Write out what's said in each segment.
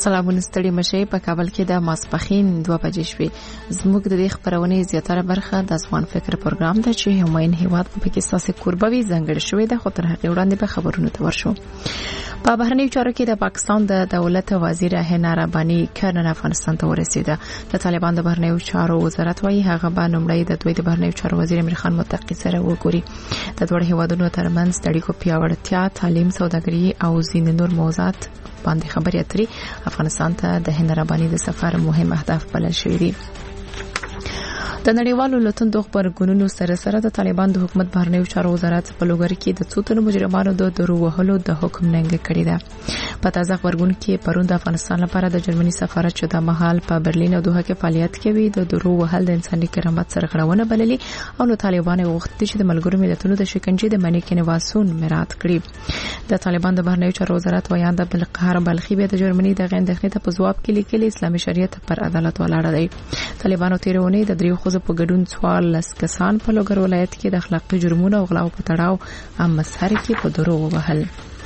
سلامونه ستړي مشي په کابل کې د ماسپخین 2 بجې شوې. زموږ د دې خبرونې زیاتره برخه د ځوان فکر پروګرام ده چې هماین هیواد په کې ساسې کوربوي ځنګړ شوې ده، خو تر هغه وړاندې به خبرونه ته ورشو. په بهرنیو چارو کې د پاکستان د دولت وزیر هنا رباني کرن افغانستان ته ورسېده. د طالبان د بهرنیو چارو وزارت وايي هغه به لومړی د دوی د بهرنیو چارو وزیر امیر خان متقی سره وګوري. د دوه هیوادونو ترمنځ د اړیکو پیاوړتیا، تعلیم، سوداګري او ځینې نور موضوعات باندې خبرې اترې افغانستان ته د هند رباني د سفر مهم اهداف بلل شوي دي. د نړیوالو لوتندو خبرګونونو سره د طالبان د حکومت بهرنیو چارو وزارت په لوګر کې د څو تنو مجرمانو د درو وهلو د حکم ننګ کړی ده. په تازه خبرګون کې پرون د افغانستان لپاره د جرمني سفارت چې د مهال په برلین او دوحه کې فعالیت کوي د درو وهل د انساني کرامت سرغړونه بللي او نو طالبان غوښتي چې د ملګرو ملتونو د شکنجې د منې کې نواسون مراد کړي. د طالبان د بهرنیو چارو وزارت ویاند عبدالقهار بلخي به د جرمني د غندخنې ته په جواب کې لیکلي اسلامي شریعت پر عدالت ولاړ دی. طالبانو تیرونه د دریو خو په ګډون 14 کسان په لوګر ولایت کې د اخلاقي جرمونو او غلاو په تړاو مسحر کې په درو وهل.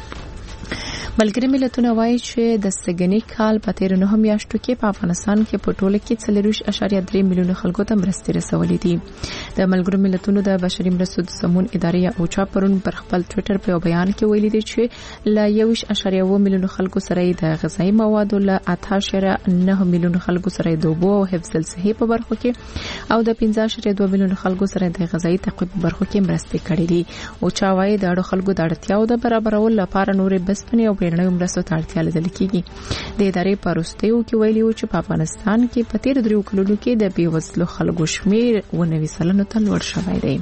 ملګری ملتونه وایي چې د سګنی کال په 13 میاشتو کې په افغانستان کې په ټوله کې 4.3 میلیون خلکو ته مرستې رسولې دي. د ملګری ملتونو د بشري مرستو د سمون ادارې او چاپرون پر خپل ټوئیټر په بیان کې ویلي دي چې ل 1.1 میلیون خلکو سره د غذایی موادو ل 8.9 میلیون خلکو سره د اوبو او حفظ الصحې په برخو کې او د 15.2 میلیون خلکو سره د غذایی تقویت په برخو کې مرستې کړې دي. او چا وایي د اړو خلکو د اړتیاو د برابرولو لپاره نورې بسپنې او بیرنۍ مرستو ته اړتیا لیدل کیږي. د ادارې پروستیو کې ویلي و چې په افغانستان کې په 13 کلونو کې د بیوزلو خلکو شمیر 90% ته لوړ شوی دی.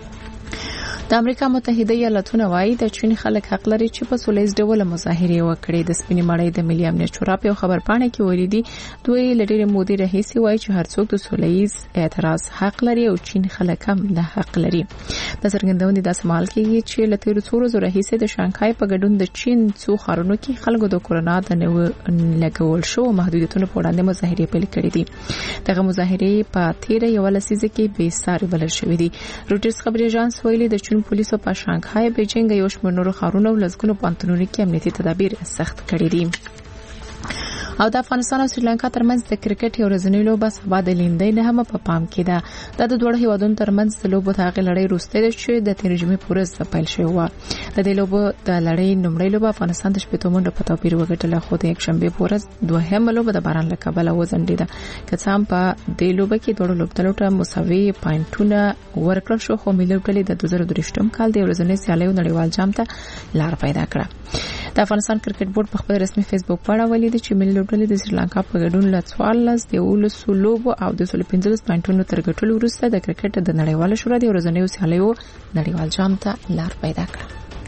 د امریکا متحده ایالاتونو وايي د چین خلک حق لري چې په سولېز ډول مظاهره وکړي. د سپینې مړۍ د ملي امنیت شورا په خبر پاڼه کې ویلي دي دوی لډېر مودې راهیسې وايي چې هر څوک د سولېز اعتراض حق لري او چین خلک هم د حق لري. د څرګندونې د سمال کې چې لته رسول راهیسې د شانګهای په ګډون د چین څو خارونو کې خلکو د کورونا د لګول شو محدودیتونو په وړاندې مظاهره پیل کړې دي. دغه مظاهره په 13 یو لسیزه کې به ساري بلل شوې دي. روټرز خبري اژانس ویلي د چین پولیسو په شانګهای، بیجینګ او شمېر نورو ښارونو او لږونو پانتونونو کې امنیتي تدابیر سخت کړي دي. او د افغانستان او سریلانکا ترمنځ د کرکټ یو ورځنی لوبه سبا د لیندۍ نه هم په پام کې ده. د دوه هیوادونو ترمنځ د لوبو تاغه لړۍ روسته ده چې د 13 جمعې پورز پیل شوی و. د دې لوبو د لړۍ نومړی لوبه افغانستان د شپږ منډو په توپیر وګټله، خو د یک شنبه پورز دوهمه لوبه د باران له کبله وزنډیده. که څه هم په دې لوبه کې دوه لوبډلو ته مساوي پاینټونه ورکړل شو، خو ملي لوبډلې د 2023 کال د ورځنی سیالیو نړیوال جام ته لار پیدا کړه. د افغانستان کرکټ بورډ په خپل رسمي فیسبوک باندې ویلي دی چې ملي لوبډلې د سریلانکا په ګډون له 14 د 13 لوبو او د 15 پاینټونو تر ګټلو وروسته د کرکټ د نړیوال شورا د ورځنیو سیالیو نړیوال جام ته لار پیدا کړه.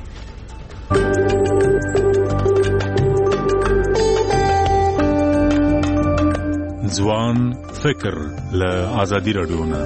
ځوان فکر له ازادي رادیو نه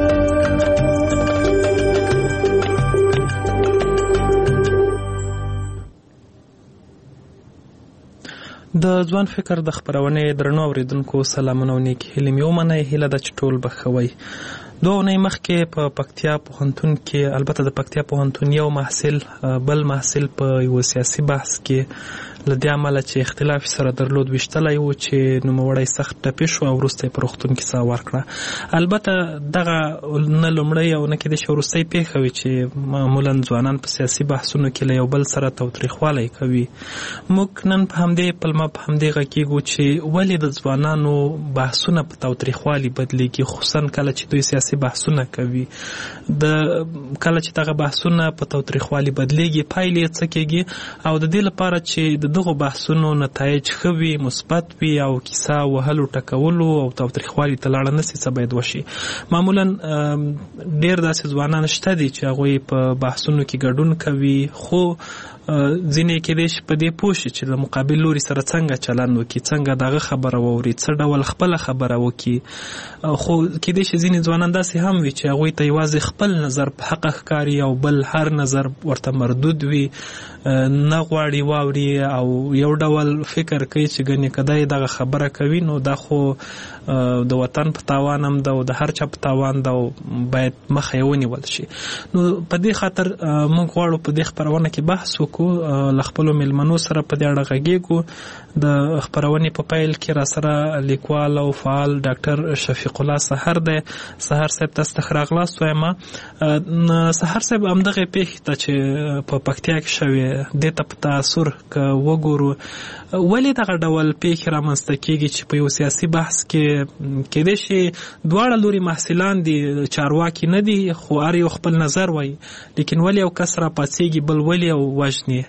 د ځوان فکر د خبرونه درنو اوریدونکو سلامونه او نیک هیله مې ومنه. هیله د چټول بخوي. دوه نه مخکې په پکتیا پوهنتون کې، البته د پکتیا پوهنتون یو محصل بل محصل په یو سیاسي بحث کې لدې عمله چې اختلاف سره درلود وشتلای و چې نو موړی سخت ټپې شو او وروسته په روغتون کې سا ورکړه. البته دغه نه لومړی او نه کې د شورستۍ پیښه وي چې معمولا ځوانان په سیاسي بحثونو کې له یو بل سره توتریخوالی کوي. موږ نن په همدې پلمه په همدې غږیږو چې ولې د ځوانانو بحثونه په توتریخوالي بدلیږي، خصوصا کله چې دوی سیاسي بحثونه کوي. د کله چې دغه بحثونه په توتریخوالي بدلیږي پایلې څه کېږي او د دې لپاره چې دغه بحثونو نتایج خوي مثبت وي او کیسه وهلو ټکولو او تاوتریخوالي ته لاړ نه سي څه باید وشي. معمولا ډېر داسې ځوانان شته دي چې هغه په بحثونو کې ګډون کوي، خو ځینې کې دې په دې پوښي چې د مقابل لوري سره څنګه چلند وکړي، څنګه دغه خبره ووري، څه ډول خپل خبره وکړي. خو کې دې ځینې ځوانان داسې هم وي چې هغه ته یوازې خپل نظر په حق ښکاري او بل هر نظر ورته مردود وي، نه غواړي واوري او یو ډول فکر کوي چې ګنې کدی دغه خبره کوي نو دا خو د وطن په تاوان هم ده او د هر چا په تاوان ده او باید مخه یې ونیول شي. نو په دې خاطر موږ غواړو په دې خپرونه کې بحث وکړو کو لخپلو ملمنو سره په دې اړه غږیږو. د خبرونې په پیل کې را سره لیکوال او فعال ډاکټر شفیق الله سحر دی. سحر صاحب تاسو ته راغلاست وایم. سحر صاحب همدغه پیښې ته چې په پکتیا کې شوې دې ته په تاثر که وګورو ولې دغه ډول پیښې رامنځته کېږي چې په یو سیاسي بحث کې کېدای شي دواړه لوري محصلان دي چارواکي نه دي خو هر یو خپل نظر وایي لیکن ولې یو کس را پاڅېږي بل ولې او وژني.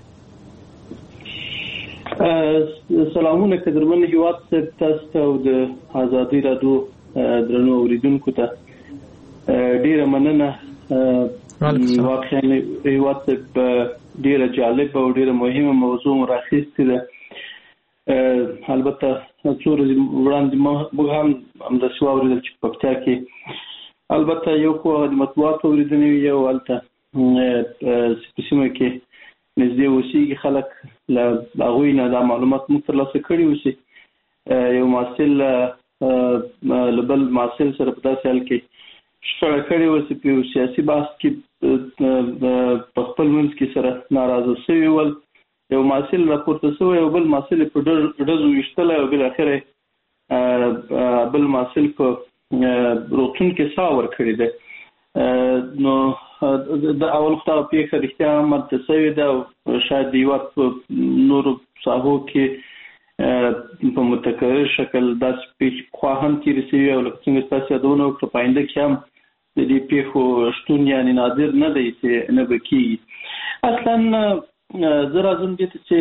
سلامونه قدرمن هیواد صاحب تاسو ته او د ازادي راډیو درنو اوریدونکو ته ډیره مننه. واقعا هیواد صاحب ډیره جالب او ډیره مهمه موضوع راخیستې ده. البته څو ورځې وړاندې موږ هم همداسې واورېدل چې په پکتیا کې البته یو خو د مطبوعاتو اورېدنې وي یو هلته په سیمه کې نږدې اوسېږي خلک له هغوی نه دا معلومات موږ ترلاسه کړي اوسي. یو محصل له بل محصل سره په داسې حال کې شخړه کړې اوسي په یو سیاسي بحث کې په خپل منځ کې سره ناراضه شوي ول. یو محصل راپورته شوی او بل محصل په ډزو ویشتلی او بالاخره بل محصل په روغتون کې ساه ورکړې ده. نو د اول خو دغه پیښه رښتیا هم هلته شوې ده او شاید د هېواد په نورو ساحو کې په متکرر شکل داسې پیښې پخوا هم تېرې شوي او لکه څنګه ستاسو یادونه وکړه په آینده کې هم د دې پیښو شتون یعنې نادر نه دی چې نه به کېږي. اصلا زه راځم دې ته چې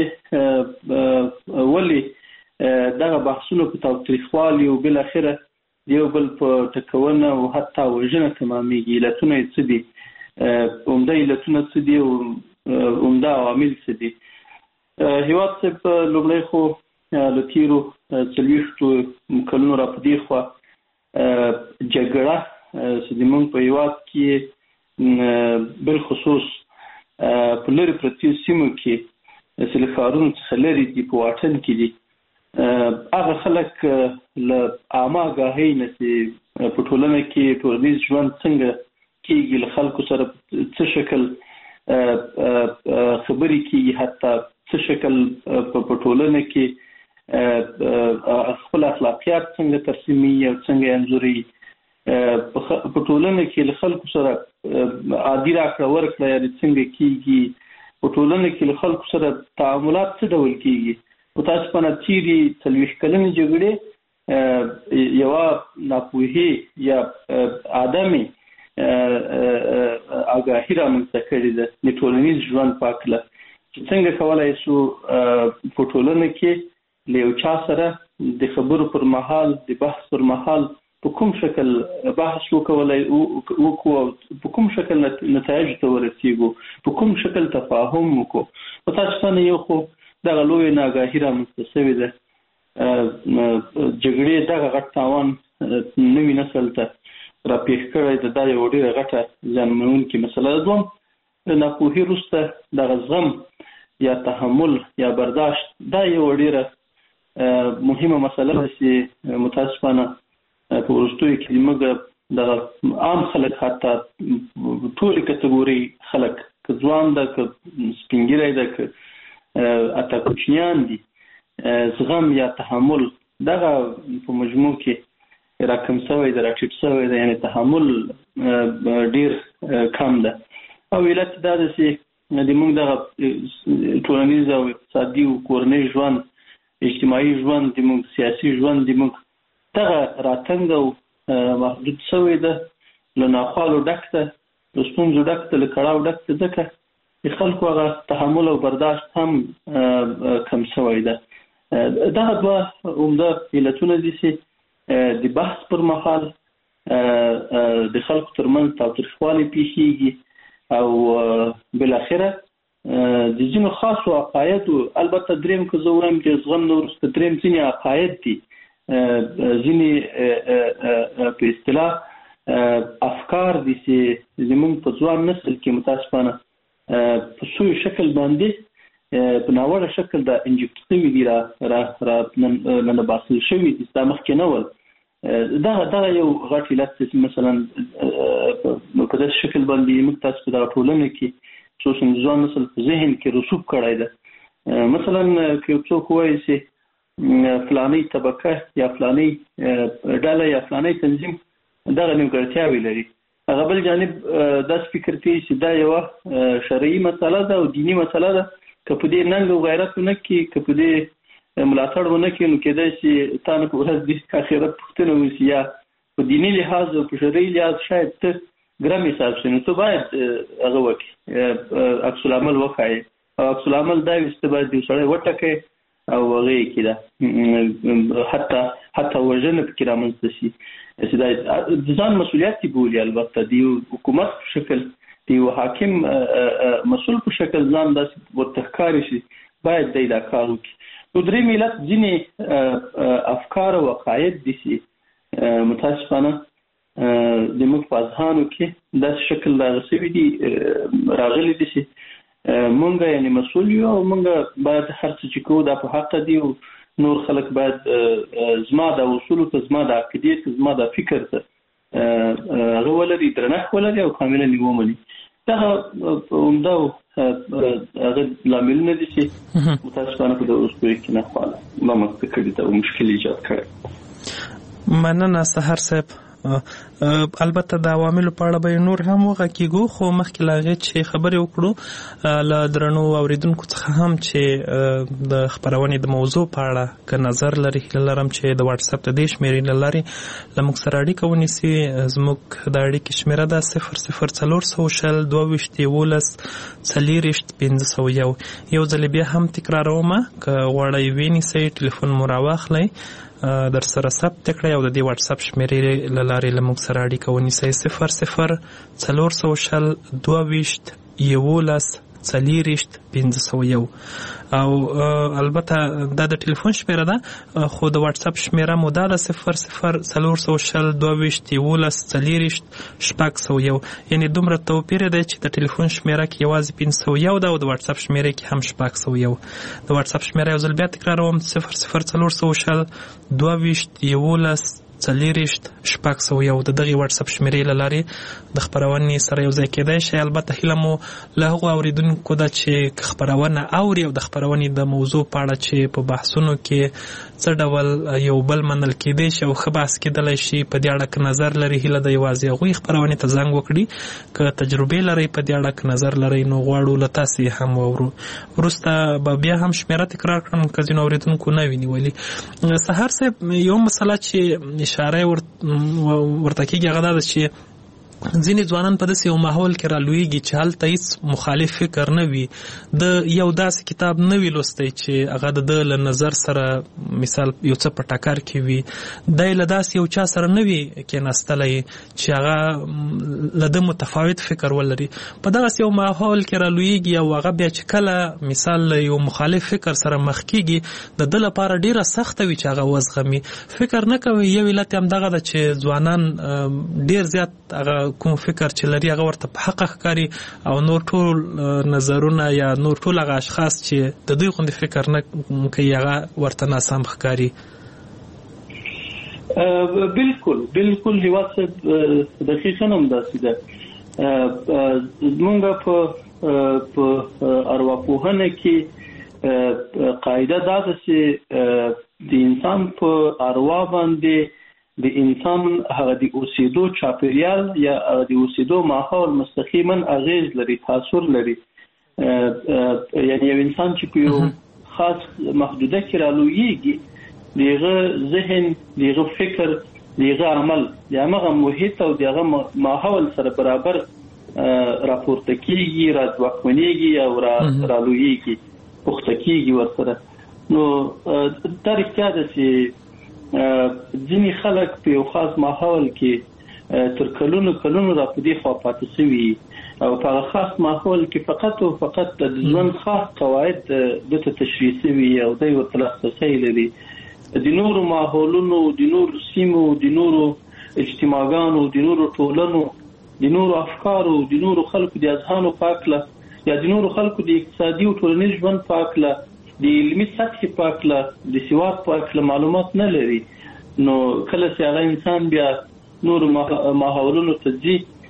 ولې دغه بحثونه په تاوتریخوالي او بالاخره یو بل په ټکونه او حتی وژنه تمامېږي. علتونه یې څه دي؟ عمده علتونه څه دي او عمده عوامل څه دي؟ هېواد صاحب لومړی خو له تېرو 40 کلونو را په دې خوا جګړه چې زموږ په هېواد کې بالخصوص په لرې پرتو سیمو کې چې له ښارونو څخه لرې دي په واټن کې دي هغه خلک له عامه آګاهۍ نه چې په ټولنه کې ټولنیز ژوند څنګه کېږي له خلکو سره څه شکل خبرې کېږي حتی څه شکل په ټولنه کې خپل اخلاقیات څنګه ترسیمي او څنګه انځوري په ټولنه کې له خلکو سره عادي راکړه ورکړه یعنې څنګه کېږي په ټولنه کې له خلکو سره تعاملات څه ډول کېږي. متاسفانه تېرې 40 کلنې جګړې یوه ناپوهي یا عدمې آګاهي رامنځته کړې ده د ټولنیز ژوند په هکله چې څنګه کولی شو په ټولنه کې له یو چا سره د خبرو پر مهال د بحث پر مهال په کوم شکل بحث وکړو په کوم شکل نتایج ته ورسېږو په کوم شکل تفاهم وکړو. متاسفانه یو خو دغه لویه ناآګاهي رامنځته شوې ده. جګړې دغه غټ تاوان نوي نسل ته راپېښ کړی ده. دا یوه ډېره غټه زیانمنونکې مسله ده. دوم د ناپوهي وروسته دغه زغم یا تحمل یا برداشت دا یوه ډېره مهمه مسله ده چې متاسفانه په وروستیو کې زموږ دغه عام خلک حتی ټولې کټګورۍ خلک که ځوان ده که سپین ږیری ده که حتی کوچنیان دي زغم یا تحمل دغه په مجموع کې راکم شوی ده راټیټ شوی ده یعنې تحمل ډېر کم ده. او علت دا ده چې زموږ دغه ټولنیز او اقتصادي او کورنۍ ژوند اجتماعي ژوند زموږ سیاسي ژوند زموږ دغه راتنګ او محدود شوی ده له ناخوالو ډک ده له ستونزو ډک ده له کړاو ډک ده ځکه د خلکو هغه تحمل او برداشت هم کم شوی ده. دغه دوه عمده علتونه دي چې د بحث پر مهال د خلکو ترمنځ تاوتریخوالی پیښیږي او بالاخره د ځینو خاصو عقایدو البته دریم که زه وایم د زغم نه وروسته دریم ځینې عقاید دي ځینې په اصطلاح افکار دي چې زموږ په ځوان نسل کې متاسفانه په سوی شکل باندې په ناوړه شکل دا انجکټ شوي دي را ننباسل شوي دي دا مخکې نه ول. دغه یو غټ علت چې مثلا په داسې شکل باندې موږ تاسو په دغه ټولنه کې خصوصا د ځوان نسل په ذهن کې رسوب کړی ده. مثلا که یو څوک وایي چې فلاني طبقه یا فلاني ډله یا فلاني تنظیم دغه نیمګړتیاوې لري، هغه بل جانب داسې فکر کوي چې دا یوه شرعي مسله ده او دیني مسله ده، که په دې ننګ او غیرت ونه کړي، که په دې ملاتړ ونه کړي، نو کېدای شي تا نه په ورځ د آخرت پوښتنه وشي، یا په دیني لحاظ او په شرعي لحاظ شاید ته ګرم حساب شي، نو ته باید هغه وکړي، عکس العمل وښایې. او عکس العمل دا وي چې ته باید یو سړی وټکې او هغه یې کړه، حتی وژنه پکې رامنځته شي، چې دا د ځان مسؤلیت یې بولي. البته د یو حکومت په شکل، د یو حاکم مسؤل په شکل ځان داسې ورته ښکاري شي، باید دی دا کار وکړي. نو درې ملت ځینې افکار او عقاید دي چې متاسفانه د موږ په اذهانو کې داسې شکل راغلي دي چې مونږ یعنې مسؤل یو او مونږ باید هر څه چې کوو دا په حق دي، او نور خلک باید زما د اصولو ته، زما د عقیدې ته، زما د فکر ته هغه ولري، درنښت ولري او کاملا یې ومني. دغه عمده هغه لاملونه دي چې متاسفانه په دغه اوسپوړي کې ناخواله رامنځته کړي ده او مشکل ایجاد کړی. مننه سحر صاحب. البته د عواملو په اړه به نور هم وغږیږو، خو مخکې له هغې چې خبرې وکړو له درنو اوریدونکو څخه هم چې د خپرونې د موضوع په اړه که نظر لري، هیله لرم چې د واتساپ د دې شمېرې له لارې له موږ سره اړیکه ونیسي. زموږ د اړیکې شمېره ده 004011 یو ځل بیا هم تکرارومه، که غواړئ وینیسئ ټلیفون مو راواخلئ، در سره ثبت کړئ او د دې واتساپ شمېرې له لارې له موږ سره اړیکه ونیسئ 00402211 او البته دا د ټلیفون شمېره ده، خو د واتساپ شمېره مو دا ده 00402211 یعنې دومره توپیر دی چې د ټلیفون شمېره کې یوازې 501 ده او د واتساپ شمېره کې هم 601. د واتساپ شمېره یو ځل بیا تکراروم 00402211 د دغې واتساپ شمېرې له لارې د خپرونې سره یو ځای کېدای شي. البته هیله مو له هغو اورېدونکو ده چې خپرونه اوري او د خپرونې د موضوع په اړه چې په بحثونو کې څه ډول یو بل منل کېدای شي او ښه بحث کېدلی شي، په دې اړه که نظر لري، هیله ده یوازې هغوی خپرونې ته زنګ وکړي. که تجربې لرئ په دې اړه، که نظر لرئ، نو غواړو له تاسې هم واورو. وروسته به بیا هم شمېره تکرار کړم که ځینو اورېدونکو نه وي نیولي. سحر صاحب، یو مسله چې اشاره ورته کېږي هغه دا ده چې ځینې ځوانان په داسې یو ماحول کې رالویږي چې هلته هېڅ مخالف فکر نه وي، د یو داسې کتاب نه وي لوستی چې هغه د ده له نظر سره مثال یو څه په ټکر کې وي، دی له داسې یو چا سره نه وي کېناستلی چې هغه له ده متفاوت فکر ولري. په دغسې یو ماحول کې رالویږي او هغه بیا چې کله مثال له یو مخالف فکر سره مخ کېږي، د ده لپاره ډېره سخته وي چې هغه وزغمي. فکر نه کوي یو علت هم دغه ده چې ځوانان ډېر زیات هغه کوم فکر چې لري هغه ورته په حقه ښکاري او نور ټول نظرونه یا نور ټول هغه اشخاص چې د دوی غوندې فکر نه کوي هغه ورته ناسم ښکاري. بالکل هیواد صاحب دقیقاً همداسې ده. زمونږ په ارواپوهنه کې قاعده دا ده چې د انسان په اروا باندې د انسان هغه د اوسېدو چاپیریال یا د اوسېدو ماحول مستقیما اغیز لري، تاثیر لري. یعنی یو انسان چې په یو خاص محدوده کې رالویږي، دغه ذهن، دغه فکر، دغه عمل د هغه محیط او دغه ماحول سره برابر راپورته کیږي، راځواکمنېږي او رالویږي، پخته کیږي ورسره. نو دا رښتیا ده چې ځینې خلک په یو خاص ماحول کې تر کلونو را په دې خوا پاتې شوي او په هغه خاص ماحول کې فقط او فقط د ژوند خاص قواعد دته تشریح شوي او دوی ورته لاسرسی لري. د نورو ماحولونو، د نورو سیمو، د نورو اجتماعګانو، د نورو ټولنو، د نورو افکارو، د نورو خلکو د اذهانو په هکله یا د نورو خلکو د اقتصادي او ټولنیز ژوند په هکله، د علمي سطحې په هکله، د سواد په هکله معلومات نه لري. نو کله چې هغه انسان بیا نورو ماحولونو ته ځي،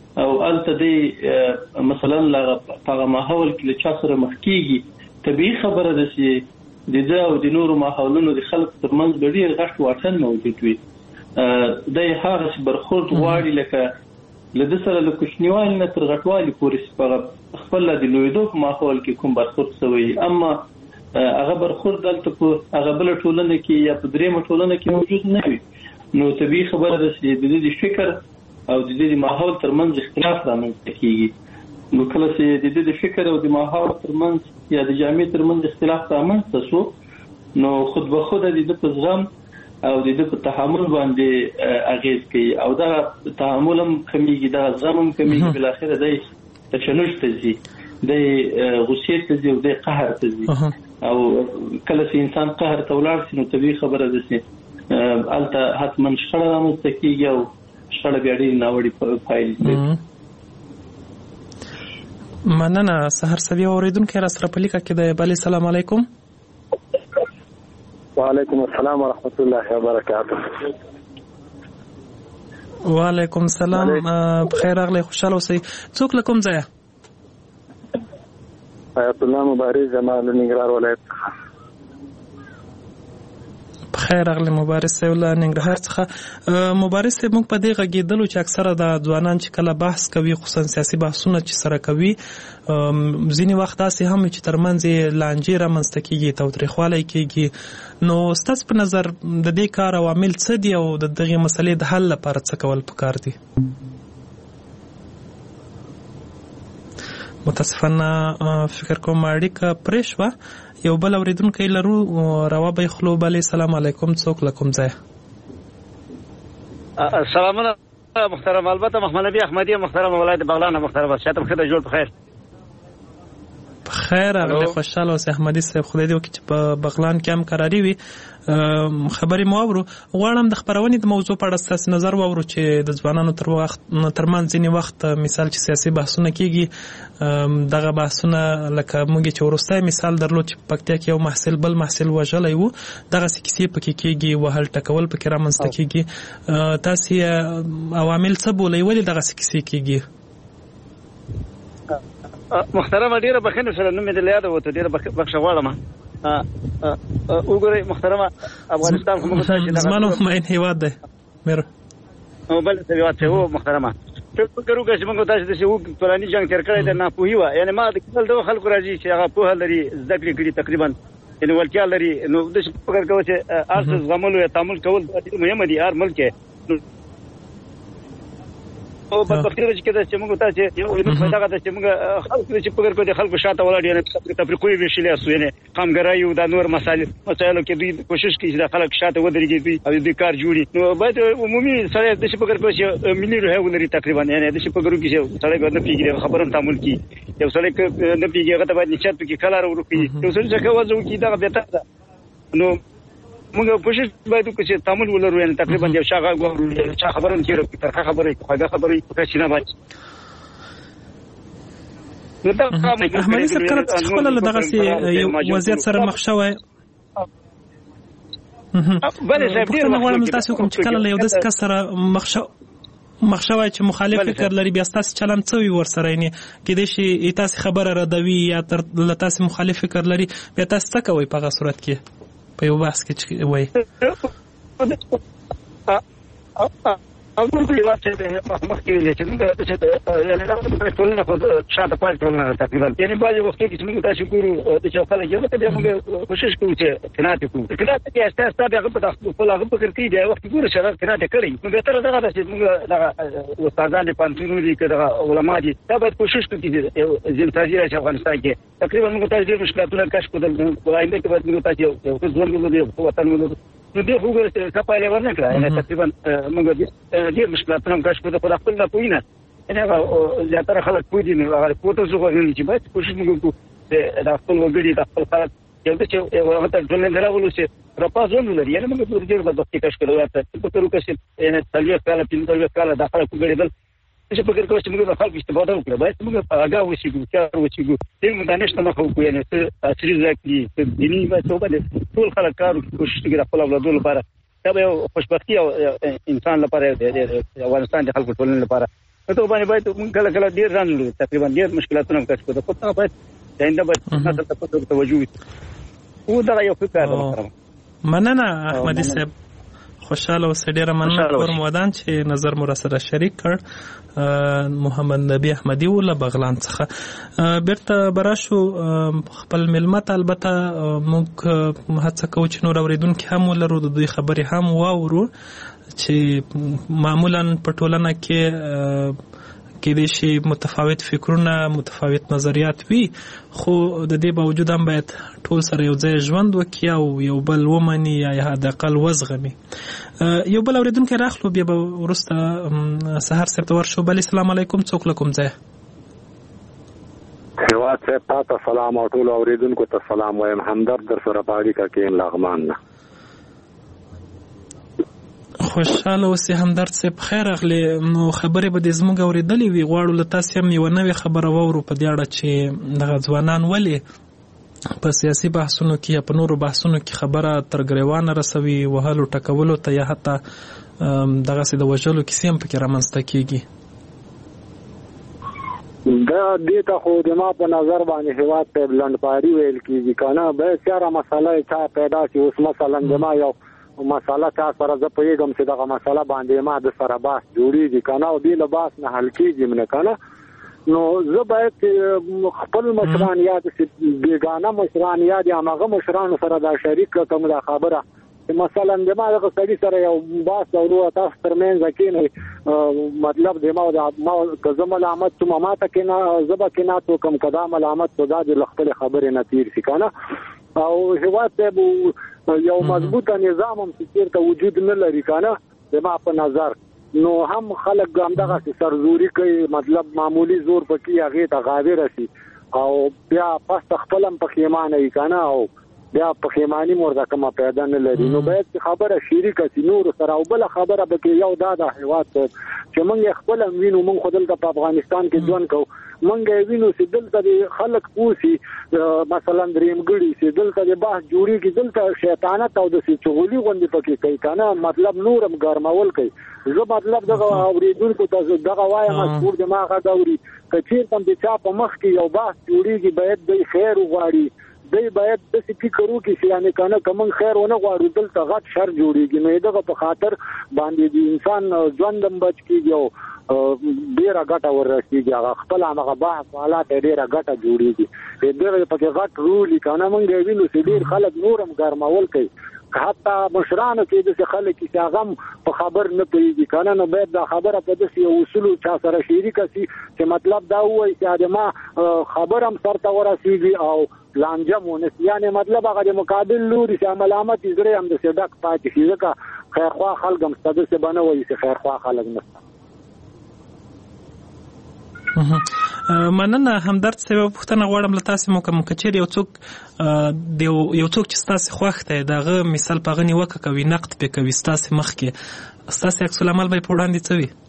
او الته دی مثلا هغه ماحول کې چا سره مخ کیږي طبيعي خبره ده چې د دې او د نورو ماحولونو د خلک ترمنځ ډېر غټ واټن موجود وي د هغه برخورد واړي لکه لدې سره له کوچنیوالي نه تر غټوالي پورې خپل د لویدو په ماحول کې کوم برخورد شوی اما هغه برخورد دلته په هغه بل ټولنه کې یا په درېمه ټولنه کې موجود نه وي نو طبيعي خبره ده چې د دې فکر او د دې ماحول ترمنځ اختلاف رامنځته کیږي نو کله چې د دې فکر او د ماحول ترمنځ یا د جامع ترمنځ اختلاف رامنځته شو نو خود به خود د دې په زغم او د دې په تحمل باندې اغیز کوي او دا تحمل هم کمیږي دا زغم هم کمیږي بل اخر د تشنج ته ځي د غصې ته ځي او د قهر ته ځي او کله چې انسان قهر ته ولاړ شي نو طبيعي خبره ده چې الته حتما شخړه رامنځته کیږي او شخړه بیا ډېر ناوړي پایلې لري مننه سحر سوي اوریدونکو را سره په لیکه کې د بل السلام علیکم وعلیکم السلام ورحمت الله وبرکاته وعلیکم السلام بخیر راغلی خوشاله اوسئ څوک له کوم ځایه آیت الله مبارز جمال ننګرهار ولایت بخیر راغلی مبارز صاحب له ننګرهار څخه مبارز صاحب موږ په دې غږېدلو چې اکثره د ځوانان چې کله بحث کوي خصوصا سیاسي بحثونه چې سره کوي ځینې وخت داسې هم چې ترمنځ یې لانجې رامنځته کېږي تاوتریخوالی کېږي نو ستاسو په نظر د دې کار عوامل څه دي او د دغې مسلې د حل لپاره څه کول پکار دي متاسفانه فکر کوم اړیکه پرې شوه یو بل اوریدونکی لرو روا به خلو بل السلام علیکم څوک له کوم ځای سلامونه محترم البته محمد نبی احمدی محترم ولایت بغلان محترم شاتم خدای جوړ بخیر خیر اغلی خوشاله اوسې احمدي صاحب خدای دې وکړي چې په بغلان کې هم قراري وي خبرې مو واورو غواړم د خپرونې د موضوع په اړه ستاسو نظر واورو چې د ځوانانو ترمنځ ځینې وخت مثال چې سیاسي بحثونه کېږي دغه بحثونه لکه موږ چې وروستی مثال درلود چې په پکتیا کې یو محصل بل محصل وژلی و دغسې کیسې پکې کېږي وهل ټکول پکې رامنځته کېږي تاسې عوامل څه بولئ ولې دغسې کیسې کېږي محترم ډیره بخښنه سره نوم دې یاد وته ډیره بخښه غواړم وګورئ محترم افغانستان کوم څه چې زمانو ماین هیواد ده مېر او بل څه هیواد ته و محترم فکر وکړئ چې موږ تاسو د شو پلاني جنگ تر کړی د ناپوهي و یعنی ما د خپل د خلکو راځي چې هغه په لري زده کړې کړي تقریبا ان ولکه لري نو د فکر کوي چې ارز غمل او تعامل کول مهم دي هر ملک او په تفصیل کې دا چې موږ تاسو یو پیدا غته چې موږ خلکو چې فکر کوي خلکو شاته ولاړ دي تفریقوي ویشلې اسو یعنی قامګرایي او د نور مسایلو کې دوی کوشش کوي چې خلک شاته ودرېږي او دوی کار جوړي نو باید عمومي سره د فکر کوي چې ملي روح ولري تقریبا یعنی د فکر کوي چې سره نه پیږي خبرونه تعامل کوي یو سره نه پیږي هغه باید نشات کې کلار ورکړي یو سره چې وځو کې دا به تا نو موږ کوشش باید وکړو چې تعامل ولرو یعنی تقریبا یو شاغه خبرونه کیږي ترخه خبرې خوږه خبرې کښینه باندې احمدي صاحب کله خپل له دغه وضعیت سره مخ شوی بله صاحب ډیر غواړم تاسو کوم چې کله له یو داس کس سره مخ شوی چې مخالف فکر لري بیا تاسو چلند څه وي ورسره یعنی کېدای شي تاسو خبره ردوي یا له تاسو مخالف فکر لري بیا تاسو څه کوئ په هغه صورت کې په یو بحث کې وایي اول په یوه چې مخکې ویل چې موږ چې یعنې دا ټولنه خو شاته پاتې ټولنه تقریبا یعنې بعضې وختو کې چې موږ تاسو ګورو چې خلک یو ته بیا موږ کوشش کوو چې قناعت وکړو قناعت کې اساس بیا هغه په خپل هغه فکر کوي بیا وخت ګورو چې قناعت کړی نو بهتره دغه ده چې موږ دغه استادان دي پانتونو دي که دغه علما دي دا باید کوشش کوي چې ځینتازي راشي افغانستان کې تقریبا موږ تاسو ډېر مشکلاتونه کشف کړل آینده کې باید موږ تاسو یو ژوند ولرو وطن ولرو نو دې وګورئ چې کپایله ورنه کړه یعنې تقریبا موږ ډېر مشکلاتونه هم کشف کړو خو د خپل نه پوهي نه یعنې هغه زیاتره خلک پوه دي نو هغه پوه ته زه غواړم چې باید کوشش موږ وکړو د خپل وګړي د خپل خلک یو څه چې هغه ته ټولنه راولو چې رپا ژوند ولري یعنې موږ ډېر بدبختي کشف کړو ورته فکر وکړو چې یعنې 40 کاله 45 کاله د خلک وګړېدل چې فکر کوم چې موږ د خلکو استفاده وکړو باید موږ هغه وشيګو کار وشيګو دې موږ دانشته نه کوو یعنی څه اصلي ځکه دیني باید توبه ټول خلک کار کوشش کوي خپل اولادونو لپاره دا به خوشبختي او انسان لپاره د افغانستان د خلکو ټولنې لپاره ته باندې باید موږ کله کله ډیر رانلو تقریبا ډیر مشکلاتونه کښ کوو خو ته باید څنګه باید نسل ته توجه وکړو دا یو فکر دی. مننه احمدي صاحب، خوشاله اوسئ. ډیره مننه کورم ودان چې نظر مو سره شریک کړ. محمد نبی احمدي ول بغلان څخه بیرته براشو خپل ملمت. البته موږ هڅه کوو چې نور اوریدونکو هم ولرو د دوی خبرې هم واورو چې معمولا په ټولنه کې د شي متفاوت فکرونه متفاوت نظریات وي، خو د دې باوجود هم باید ټول سره یو ځای ژوند وکړي او یو بل ومني یا حداقل وزغمي. یو بل اوریدونکی راخلو بیا به وروسته سهار صاحب ته ورشو. بل السلام علیکم، څوک له کوم ځای؟ هیواد صاحب تاسو سلام او ټول اوریدونکو ته سلام وایم. همدرد در سره پاړی کا کې لغمان نه. خوشاله اوسې همدرد صاحب. خیر اغلی، نو خبرې به دې زموږ اورېدلې وي. غواړو له تاسې هم یوه نوې خبره واورو په دې اړه چې دغه ځوانان ولې په سیاسي بحثونو کې یا په نورو بحثونو کې خبره تر ګریوانه رسوي، وهلو ټکولو ته یا حتی دغسې د وژلو کیسې هم پکې رامنځته کېږي. دا دې ته خو د ما په نظر باندې هیواد صاحب لنډپاري ویل کېږي که نه. به سیاره مسله چا پیدا شي، اوس مثلا د ما یو مسله چا سره زه پوهېږم چې دغه مسله باندې ما د سره بحث جوړېږي که نه او دې له بحث نه حل کېږي نه که نه، نو زه باید خپل مشران یا بېګانه مشران یا د هماغه مشرانو سره دا شریک کړم دا خبره چې مثلا د ما دغه سړي سره یو بحث او تاسو ترمنځ کېنئ، مطلب د ما که زه ملامت شوم ما ته کېنه زه به کېنات وکړم، که دا ملامت شو دا د له خپلې خبرې نه تېر شي که نه. او هېواد صاحب یو مضبوطه نظام هم چې چېرته وجود نه لري که نه د ما په نظر، نو هم خلک همدغسې سرزوري کوي، مطلب معمولي زور پکې هغې ته غاوره شي او بیا پس خپل هم پښیمانه وي که نه او بیا پښیماني مرده کومه پیدا نه لري. نو باید خبره شریکه شي نورو سره. او بله خبره پکې یو دا د هېواد صاحب چې موږ یې خپله وینو، موږ خو دلته په افغانستان کې ژوند کوو، موږ یې وینو چې دلته د خلک پوسي مثلا درېمګړي چې دلته د بحث جوړېږي، دلته شیطانت او داسې چغلي غوندې پکې کوي که نه، مطلب نور هم ګرمول کوي. زه مطلب دغه اورېدونکو ته دغه وایم مشهور دماغ غږ اوري که چېرته هم د چا په مخ کې یو بحث جوړېږي باید دی خیر وغواړي، دی باید داسې فکر وکړي چې یعنې که نه که موږ خیر ونه غواړو دلته غټ شر جوړېږي. نو دغه په خاطر باندې د انسان ژوند هم بچ کېږي او ډېره ګټه وررسېږي، هغه خپل همغه بحث حالات یې ډېره ګټه جوړېږي. دغه پکې غټ رول وي که نه، موږ یې وینو چې ډېر خلک نور هم ګرمول کوي، حتی مشرانو کې داسې خلک چې هغه هم په خبر نه پوهېږي که نه. نو باید دا خبره په داسې یو اصولو چا سره شریکه شي چې مطلب دا ووایي چې د ما خبر هم سرته ورسېږي او لانجه مو نسي، یعنې مطلب هغه د مقابل لوري چې ملامت یې زړه هم داسې ډک پاتې شي، ځکه خیرخوا خلک هم شته، داسې به نه وایي چې خیرخوا خلک نشته. مننه همدرد صاحب. پوښتنه غواړم له تاسې مو که چېرې یو څوک چې ستاسې خوښ دی د هغه مثال په هغه نیوکه کوي، نقد پرې کوي ستاسې مخکې، ستاسې عکس العمل به یې په وړاندې څه وي؟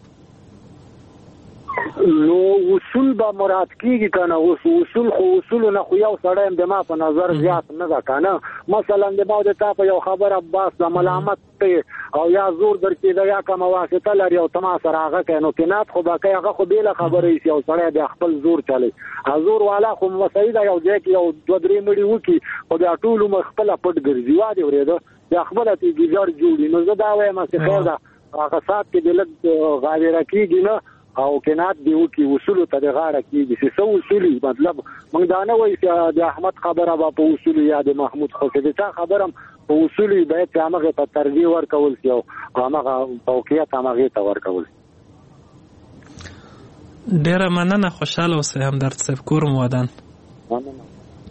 نو اصول به مراد کېږي که نه. اوس اصول خو اصولو نه خو یو سړی هم د ما په نظر زیات نه ده که نه. مثلا د ما د تا په یو خبره بس د ملامت دی او یا زور در کېده یا کومه واسطه لري او ته ما سره هغه کوي، نو قناعت خو به کوي، هغه خو بېله خبره ایسي او سړی بیا خپل زور چلی. زور والا خو مسعي ده، یو ځای کې یو 2-3 مړي وکړي خو بیا ټول عمر خپله پټ ګرځي، وادې اورېده بیا خپله ترې ګیزر جوړي. نو زه دا وایم چې خیر ده هغه ساعت کې د لږ غاوېره کېږي نه او قناعت دی وکړي، اصولو ته د غاړه کېږي چې څه اصول مطلب موږ دا نه وایي چې د احمد خبره به په اصولو یا د محمود خو چې د چا خبره هم په اصولو باید چې همغې ته ترجیح ورکول شي او همغه فوقیت همغې ته ورکول شي. ډېره مننه، خوشحاله اوسئ همدرد صاحب. کور مو ودان. مننه.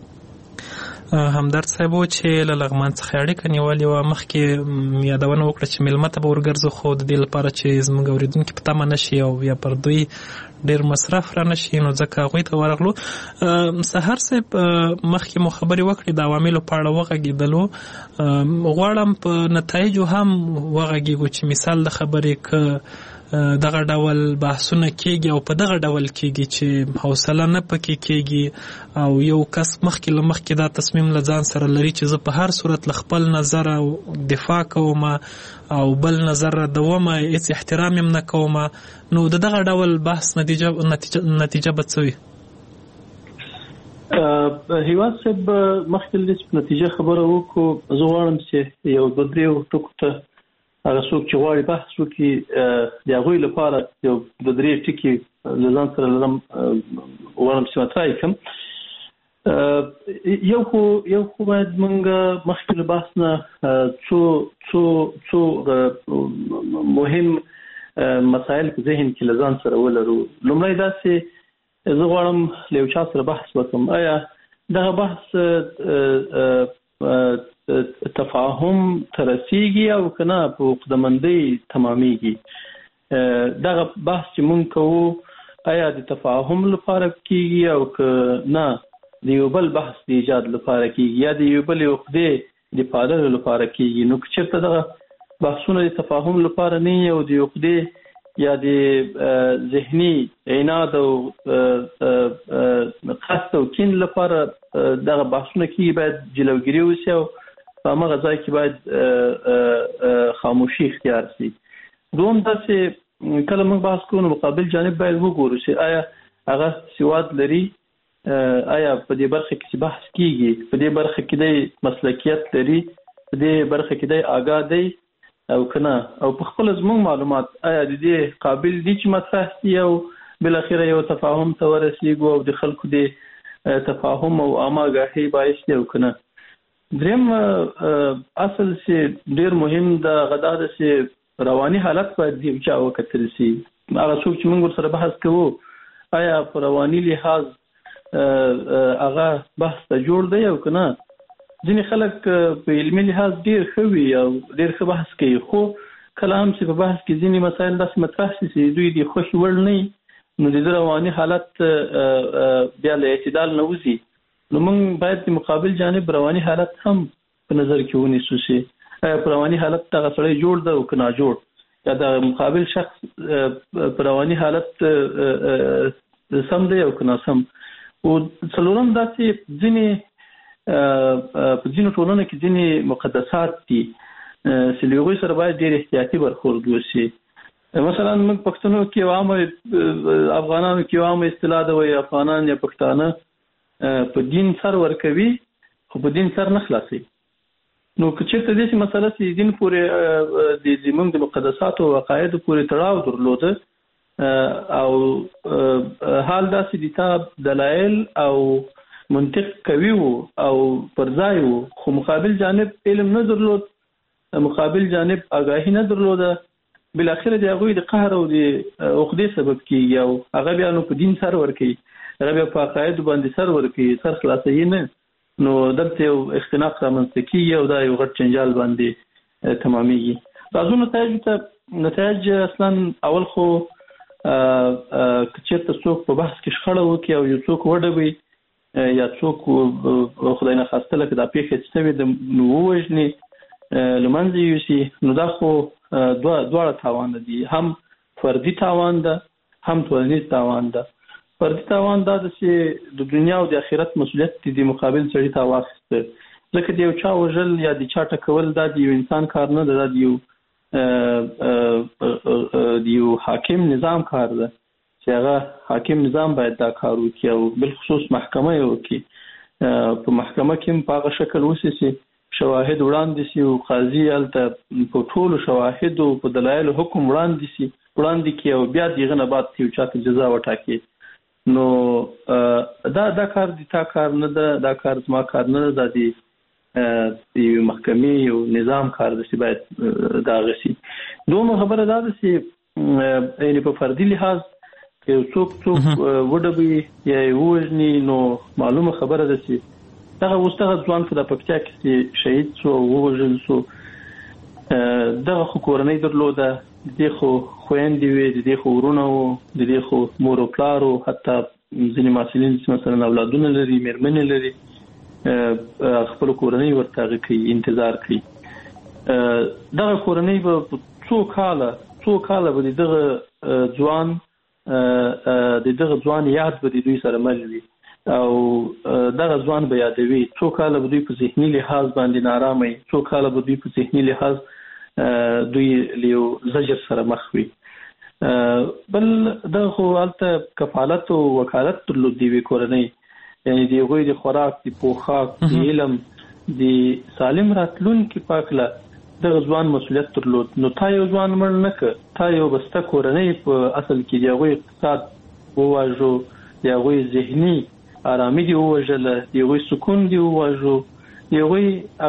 همدرد صاحب و چې له لغمان څخه اړیکه نیولې وه، مخکې یادونه وکړه چې میلمه ته به ورګرځو، خو د دې لپاره چې زموږ اورېدونکي په تمه نه شي او یا پر دوی ډېر مصرف را نه شي، نو ځکه هغوی ته ورغلو. سهار صاحب مخکې مو خبرې وکړې د عواملو په اړه وغږېدلو، غواړم په نتایجو هم وغږېږو چې مثال د خبرې که دغه ډول بحثونه کېږي او په دغه ډول کېږي چې حوصله نه پکې کېږي او یو کس مخکې له مخکې دا تصمیم له ځان سره لري چې زه په هر صورت له خپل نظر دفاع کوم او بل نظر ردوم، هیڅ احترام هم نه کوم، نو دغه ډول بحث نتیجه به څه وي؟ هیواد صاحب مخکې له دې نتیجه خبره وکړو، زه غواړم چې یو دوه درې ټکو ته هغه څوک چې غواړي بحث وکړي د هغوی لپاره یو دوه درې ټکي له ځان سره لرم، غواړم چې مطرح کړم. یو خو باید موږ مخکې له بحث نه څو مهم مسایل په ذهن کې له ځان سره ولرو. لومړی داسې زه غواړم له یو چا سره بحث وکړم، آیا دغه بحث تفاهم ترسیږي او کنه په عقدمندۍ تمامیږي؟ دغه بحث چې مونږ کوو آیا د تفاهم لپاره کیږي او که نه د یو بل بحث د ایجاد لپاره کیږي یا د یو بل عقدې د پاللو لپاره کیږي؟ نو که چېرته دغه بحثونه د تفاهم لپاره نه وي او د عقدې یا د ذهني عناد او قصد او کین لپاره دغه بحثونه کیږي، باید جلوګیري وشي او په همغه ځای کې باید خاموشي اختیار شي. دوم داسې کله موږ بحث کوو نو مقابل جانب باید وګورو چې آیا هغه سواد لري، آیا په دې برخه کې چې بحث کیږي په دې برخه کې د مسلکیت لري، په دې برخه کې د آگاه دی او کنه، او په خپل زموږ معلومات آیا د دې قابل دي چې مطرح شي او بل اخره یو تفاهم ته ورسیږو او د خلکو د تفاهم او آماګاهي باعث دی او کنه. دریم اصل چې ډیر مهم د غدا د رواني حالت باید د چا وکتل شي. هغه څوک چې موږ سره بحث کوو آیا په رواني لحاظ هغه بحث ته جوړ دی او کنه؟ ځینې خلک په علمي لحاظ ډیر ښه وي او ډیر ښه بحث کوي، خو کله هم چې په بحث کې ځینې مسایل داسې مطرح شي چې دوی د خوښې وړ نه وي، نو د رواني حالت بیا له اعتدال نه وځي. نو موږ باید د مقابل جانب رواني حالت هم په نظر کې ونیسو چې آیا په رواني حالت دغه سړی جوړ ده او که ناجوړ، یا د مقابل شخص په رواني حالت سم دی او که ناسم. او څلورم داسې ځینې په ځینو ټولنو کې ځینې مقدسات دي چې له هغوی سره باید ډېر احتیاطي برخورد وشي. مثلا موږ پښتنو کې عامه افغانانو کې عامه اصطلاح ده وایي افغانان یا پښتانه په دین سر ورکوي خو په دین سر نه خلاصي. نو که چېرته داسې مسله چې دین پورې زموږ د مقدساتو او عقایدو پورې تړاو درلوده او حال داسې د تا دلایل او منطق قوي وو او پر ځای وو خو مقابل جانب علم نه درلود، مقابل جانب آگاهي نه درلوده، بالاخره د هغوی د قهر او د عقدې سبب کېږي او هغه بیا نو په دین سر ورکوي، هغه بیا په عقایدو باندې سر ورکوي، سر خلاصوي نه. نو دلته یو اختناق رامنځته کېږي او دا یو غټ جنجال باندې تمامیږي. راځو نتایج اصلا اول خو که چېرته څوک په بحث کې شخړه وکړي او یو څوک وډبوي یا څوک خدای نه خواسته لکه دا پیښه چې شوې ده نو ووژني له منځه یوسي، نو دا خو دواړه تاوان دي، هم فردي تاوان ده هم ټولنیز تاوان ده. فردي تاوان دا ده چې د دنیا او د آخرت مسؤلیت د مقابل سړي ته واخیسته، ځکه د یو چا وژل یا د چا ټکول دا د یو انسان کار نه ده، دا د یو حاکم نظام کار ده چې هغه حاکم نظام باید دا کار وکړي او بالخصوص محکمه یې وکړي. په محکمه کې هم په هغه شکل وشي چې شواهد وړاندې شي او قاضي هلته په ټولو شواهدو په دلایلو حکم وړاندې کړي او بیا د هغه نه بعد یو چا ته جزا وټاکي. نو دا کار د تا کار نه ده، دا کار زما کار نه ده، دا د یو محکمې یو نظام کار ده چې باید دا هغه شي. دومره خبره دا ده چې یعنې په فردي لحاظ که یو څوک وډبوي یا یې ووژني نو معلومه خبره ده چې دغه اوس دغه ځوان په پکتیا کې چې شهید شو او ووژل شو دغه خو کورنۍ درلوده، د دې خو خویندې وې، د دې خو ورونه وو، د دې خو مور او پلار وو، حتی ځینې محصلین چې مثلا اولادونه لري، مېرمنې لري، خپل کورنۍ ورته هغه کوي، انتظار کوي. دغه کورنۍ به څو کاله څو کاله به دغه ځوان یاد به دوی سره مل وي او دغه ځوان به یادوي څو کاله به دوی په ذهني لحاظ باندې نارامه وي څو کاله به دوی په ذهني لحاظ دوی له زجر سره مخ وي بل دغه خو هلته کفالت او وکالت درلود دی وی کورنۍ یعنی د هغوی د خوراک د پوښاک د علم د سالم راتلونکي په هکله دغه ځوان مسؤلیت درلود نو تا یو ځوان مړ نه که تا یو بسته کورنۍ په اصل کې د هغوی اقتصاد وواژو د هغوی ذهني آرامي دی ووژله د هغوی سکون دی وواژو د هغوی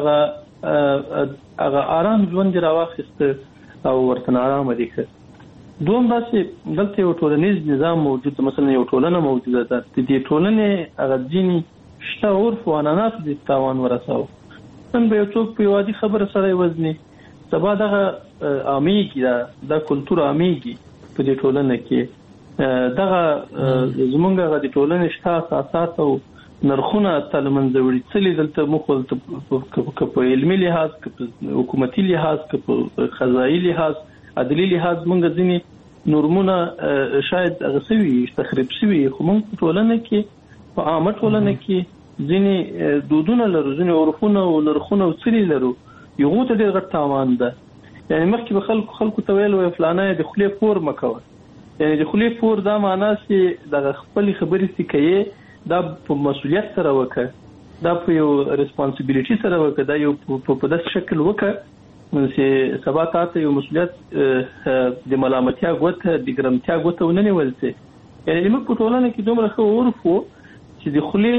هغه آرام ژوند دی راواخیسته او ورته نارامه دی که دوم داسې دلته یو ټولنیز نظام موجود مثلا یو ټولنه موجوده ده د دې ټولنې هغه ځینې شته عرف و عنعناتو دې تاوان ورساوه نن به یو څوک په یو عادي خبره سره وزني سبا دغه عامېږي دا کلتور عامېږي په دې ټولنه کې دغه زمونږ هغه د ټولنې شته اساسات او نرخونه تل منځ وړي څلې دلته موږ که په علمي لحاظ که په حکومتي لحاظ که په قضایي لحاظ عدلي لحاظ موږ ځینې نورمونه شاید هغه سوي تخریب سوي خو موږ په ټولنه کې په عامه ټولنه کې ځینې دودونه لرو ځینې عرفونه او نرخونه او څلې لرو یغو ته ډېر غټ تاوان ده یعنی مخکې به خلکو ته ویل وای فلانه د خولې پور مه کوه یعنی د خولې پور دا معنا چې دغه خپلې خبرې چې کوې دا په مسؤلیت سره وکړه دا په یو ریسپانسیبیلیټي سره وکړه دا یو په داسې شکل وکړه چې سبا تاسو یو مسؤلیت د ملامتیا غوته د ګرمتیا غوته ونه نیول شي یعنی موږ په ټولنه کې دومره ښه عرف وو چې د خولې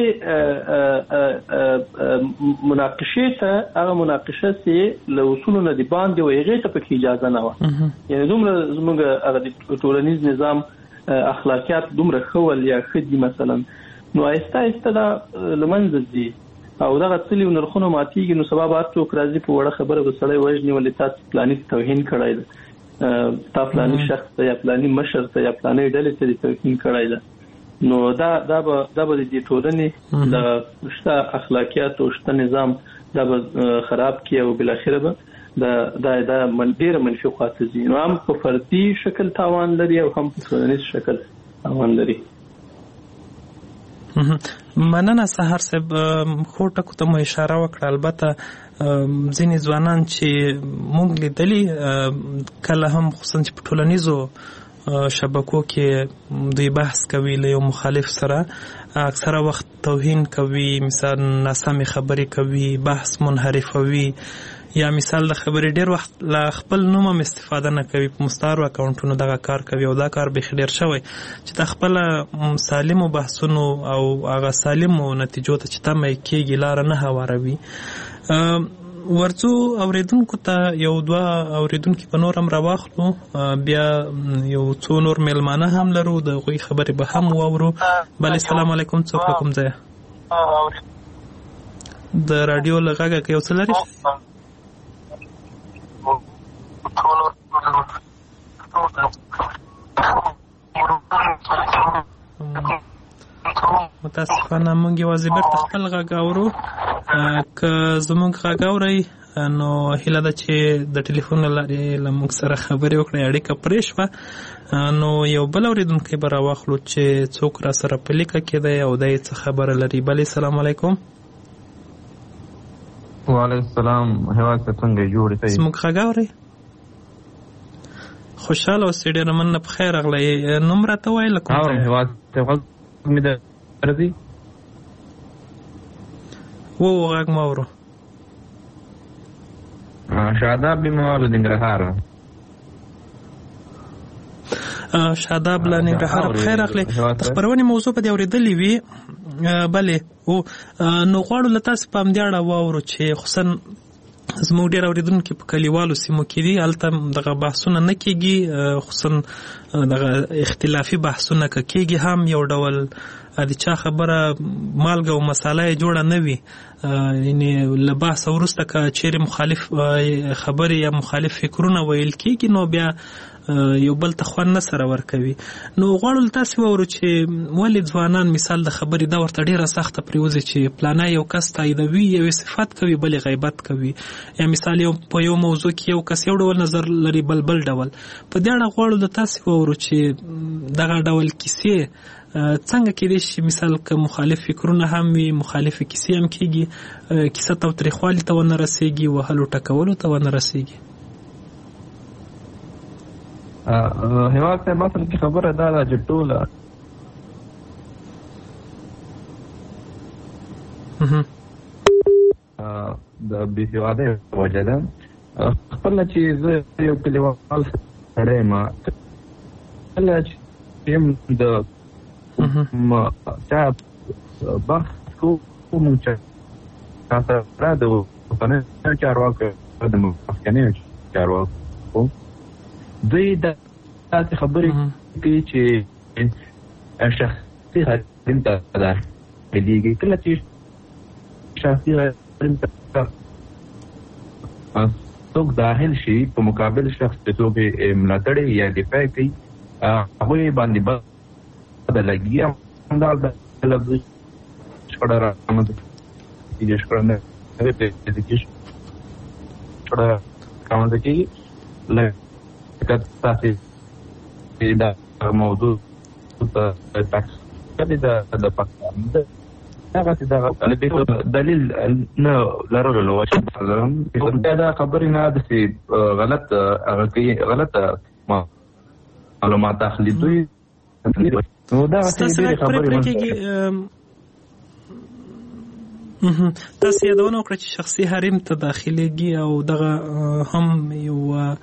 مناقشه ته هغه مناقشه چې له اصولو نه دی باندې و هغې ته پکې اجازه نه وه یعنی دومره زموږ هغه د ټولنیز نظام اخلاقیات دومره ښه ول یا ښه دي مثلا نو آهسته آهسته دا له منځه ځي او دغه څلي نرخونه ماتېږي نو سبا به هر څوک راځي په وړه خبره به سړی وژني ولې تاسو فلاني توهین کړی ده تا فلاني شخص ته یا فلاني مشر ته یا فلاني ډلې ته توهین کړی ده نو دا به د دې ټولنې د شته اخلاقیات او شته نظام دا به خراب کړي او بالاخره به دا ډېره منفي خواته ځي نو هم په فردي شکل تاوان لري او هم په ټولنیز شکل تاوان لري مننه سحر صاحب خو ټکو ته مو اشاره وکړه البته ځینې ځوانان چې موږ لیدلي کله هم خصوصا چې په ټولنیزو شبکو کې دوی بحث کوي له یو مخالف سره اکثره وخت توهین کوي مثلا ناسمې خبرې کوي بحث منحرفوي یا مثال د خبرې ډېر وخت له خپل نوم هم استفاده نه کوي په مستعارو اکاونټونو دغه کار کوي او دا کار بیخي ډېر شوی چې د خپله سالمو بحثونو او هغه سالمو نتیجو ته چې تمه یې کېږي لاره نه هواروي ورڅو اوریدونکو ته یو دوه اوریدونکي په نور هم راواخلو بیا یو څو نور میلمانه هم لرو د هغوی خبرې به هم واورو بله السلام علیکم څوک له کوم ځایه د راډیو له غږه که یو څه لرې متاسفانه موږ یوازې بیرته خپل غږ اورو که زموږ غږ اورئ نو هیله ده چې د ټلیفون له لارې له موږ سره خبرې وکړئ اړیکه پرې شوه نو یو بل اورېدونکی به راواخلو چې څوک را سره په لیکه کې دی او دی څه خبره لري بلې السلام علیکم وعلیکم السلام هیواد ته څنګه جوړ دی زموږ غږ اورئ خوشحاله اوسئ ډېره مننه په خیر راغلی نوم راته وایي له کوم ځای هیواد ته غږ مې درځي غږ مه اورو شاداب بیمار ننګرهار شاداب له ننګرهار په خیر راغلی د خپرونې موضوع په دې اورېدلې وي بلې نو غواړو له تاسو په همدې اړه واورو چې خصوصا زموږ ډېر اورېدونکي په کلیوالو سیمو کې دي هلته دغه بحثونه نه کېږي خصوصا دغه اختلافي بحثونه که کېږي هم یو ډول د چا خبره مالګه او مساله یې جوړه نه وي یعنې له بحثه وروسته که چیرې مخالف خبرې یا مخالف فکرونه ویل کېږي نو بیا یو بل ته خوند نه سره ورکوي. نو غواړو تاسو وورو چې ولې ځوانان مثال د خبرې دا ورته ډیره سخته پریوزي چې پلانا یو کس تاییدوي یو صفت کوي بل غیبت کوي، یا مثال یو په یو موضوع کې یو کس یو ډول نظر لري بل ډول. په دې اړه غواړو د تاسو وورو چې دغه ډول کیسې څنګه کېدای شي مثال که مخالف فکرونه هم وي، مخالف کیسې هم کېږي، کیسه تاوتریخوالي ته ونه رسېږي، وهلو ټکولو ته ونه رسېږي. هیواد صاحب اصل کې خبره دا ده چې ټوله د بې سوادۍ وجه ده. خپله چې زه یو کلیوال سړی یم، کله چې یم د چا بحث کوم چې سره د اوسنیو چارواکو د مخکنیو چارواکو دوی داسې خبرې کوي چې شخصي حریم ته داخلېږي. کله چې شخصي حریم ته څوک داخل شي په مقابل شخص چې څوک ملاتړ یا دفاع کوي هغوی باندې د لګي همدا د لفظ شخړه رامنځته کېږي، شخړه نه کېږي، شخړه رامنځته کېږي. لکه تاسې دا موضوع ته تاکید د پاکستان هغسې دغه دلیل نه لرلو دا خبرې نه داسې غلط هغه کوي، غلطه معلومات اخلي دوی. نو دا ډېرې خبرې تاسو یادونه وکړه چې شخصي حریم ته داخلېږي او دغه هم یو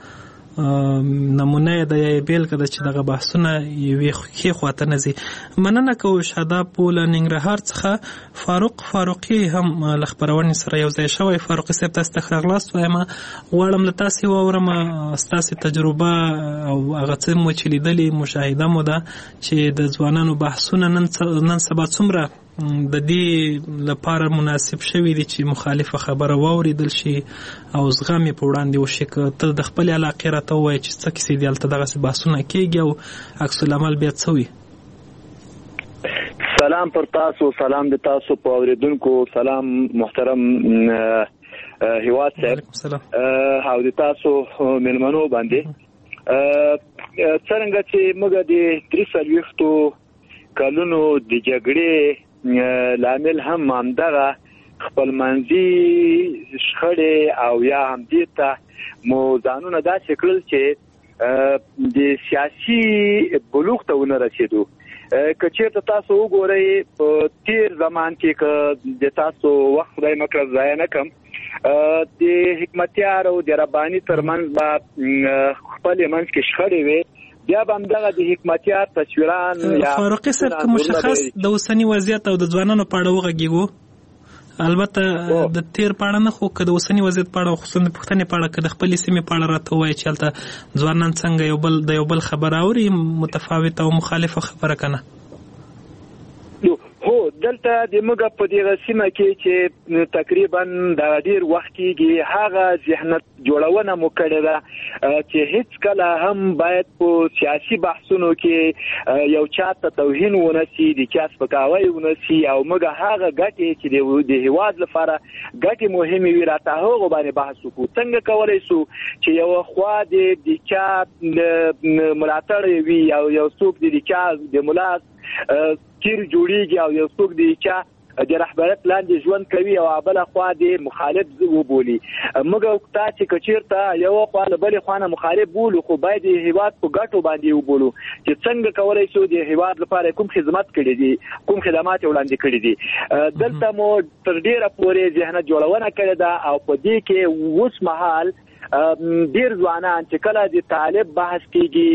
نمونه د یوې بېلګه ده چې دغه بحثونه یوې ښې خواته نه ځي. مننه کوو شاداب له ننګرهار څخه. فاروقي هم له خپرونې سره یو ځای شوی. فاروقي صاحب تاسو ته ښه راغلاست وایم. غواړم له تاسې واورم ستاسې تجربه او هغه څه مو چې لیدلي مشاهده مو ده چې د ځوانانو بحثونه نن سبا څومره د دې لپاره مناسب شوي دي چې مخالفه خبره واوریدل شي او زغم یې په وړاندې وشي. که ته د خپلې علاقې راته ووایې چې څه کیسې دي هلته دغسې بحثونه کېږي او عکس العمل بیا څه وي؟ سلام پر تاسو، سلام د تاسو په اوریدونکو، سلام محترم هیواد صاحب او د تاسو مېلمنو باندې. څرنګه چې موږ د 43 کلونو د جګړې لامل هم همدغه خپلمنځي شخړې او یا همدې ته مو ځانونه داسې کړل چې د سیاسي بلوغ ته ونه رسېدو. که چېرته تاسو وګورئ په تیر زمان کې که د تاسو وخت خدای مکړه ضایع نه کړم د حکمتیار او د رباني ترمنځ به خپلې منځ کې شخړې وې، بیا به همدغه د حکمتیار تصویران یا فاروقي صاحب که مشخص د اوسني وضعیت او د ځوانانو په اړه وغږیږو، البته د تیر په اړه نه، خو که د اوسني وضعیت په اړه خصوصا د پښتنې په اړه که د خپلې سیمې په اړه راته ووایي چې هلته ځوانان څنګه یو بل خبره اوري، متفاوته او مخالفه خبره که نه؟ هو دلته د موږ په دغه سیمه کې چې تقریبا د ډیر وخت کېږي هغه ذهنیت جوړونه مو کړې ده چې هیڅ کله هم باید په سیاسي بحثونو کې یو چاته توهین ونه سي، د چا سپکاوی ونه سي، او موږ هغه ګټې چې د هیواد لپاره ګټې مهمې وي راته هغو باندې بحث وکړو. څنګه کولی شو چې یو خوا د چا ملاتړ وي او یو څوک د چا د ملا کیر جوړیږي او یو څوک د چا د رهبرت لاندې ژوند کوي او بل خوا د مخالف وبولي. موږ تاسو کچیرته یو خوا له بل خوا نه مخالف بولو، خو باید د هیواد په ګټو باندې وبولو چې څنګه کولای شو د هیواد لپاره کوم خدمات کړي دي، کوم خدمات وړاندې کړي دي. دلته مو تر ډیره پورې ذهنیت جوړونه کړې ده او په دې کې اوس مهال ډیر ځوانان چې کله د طالب بحث کېږي،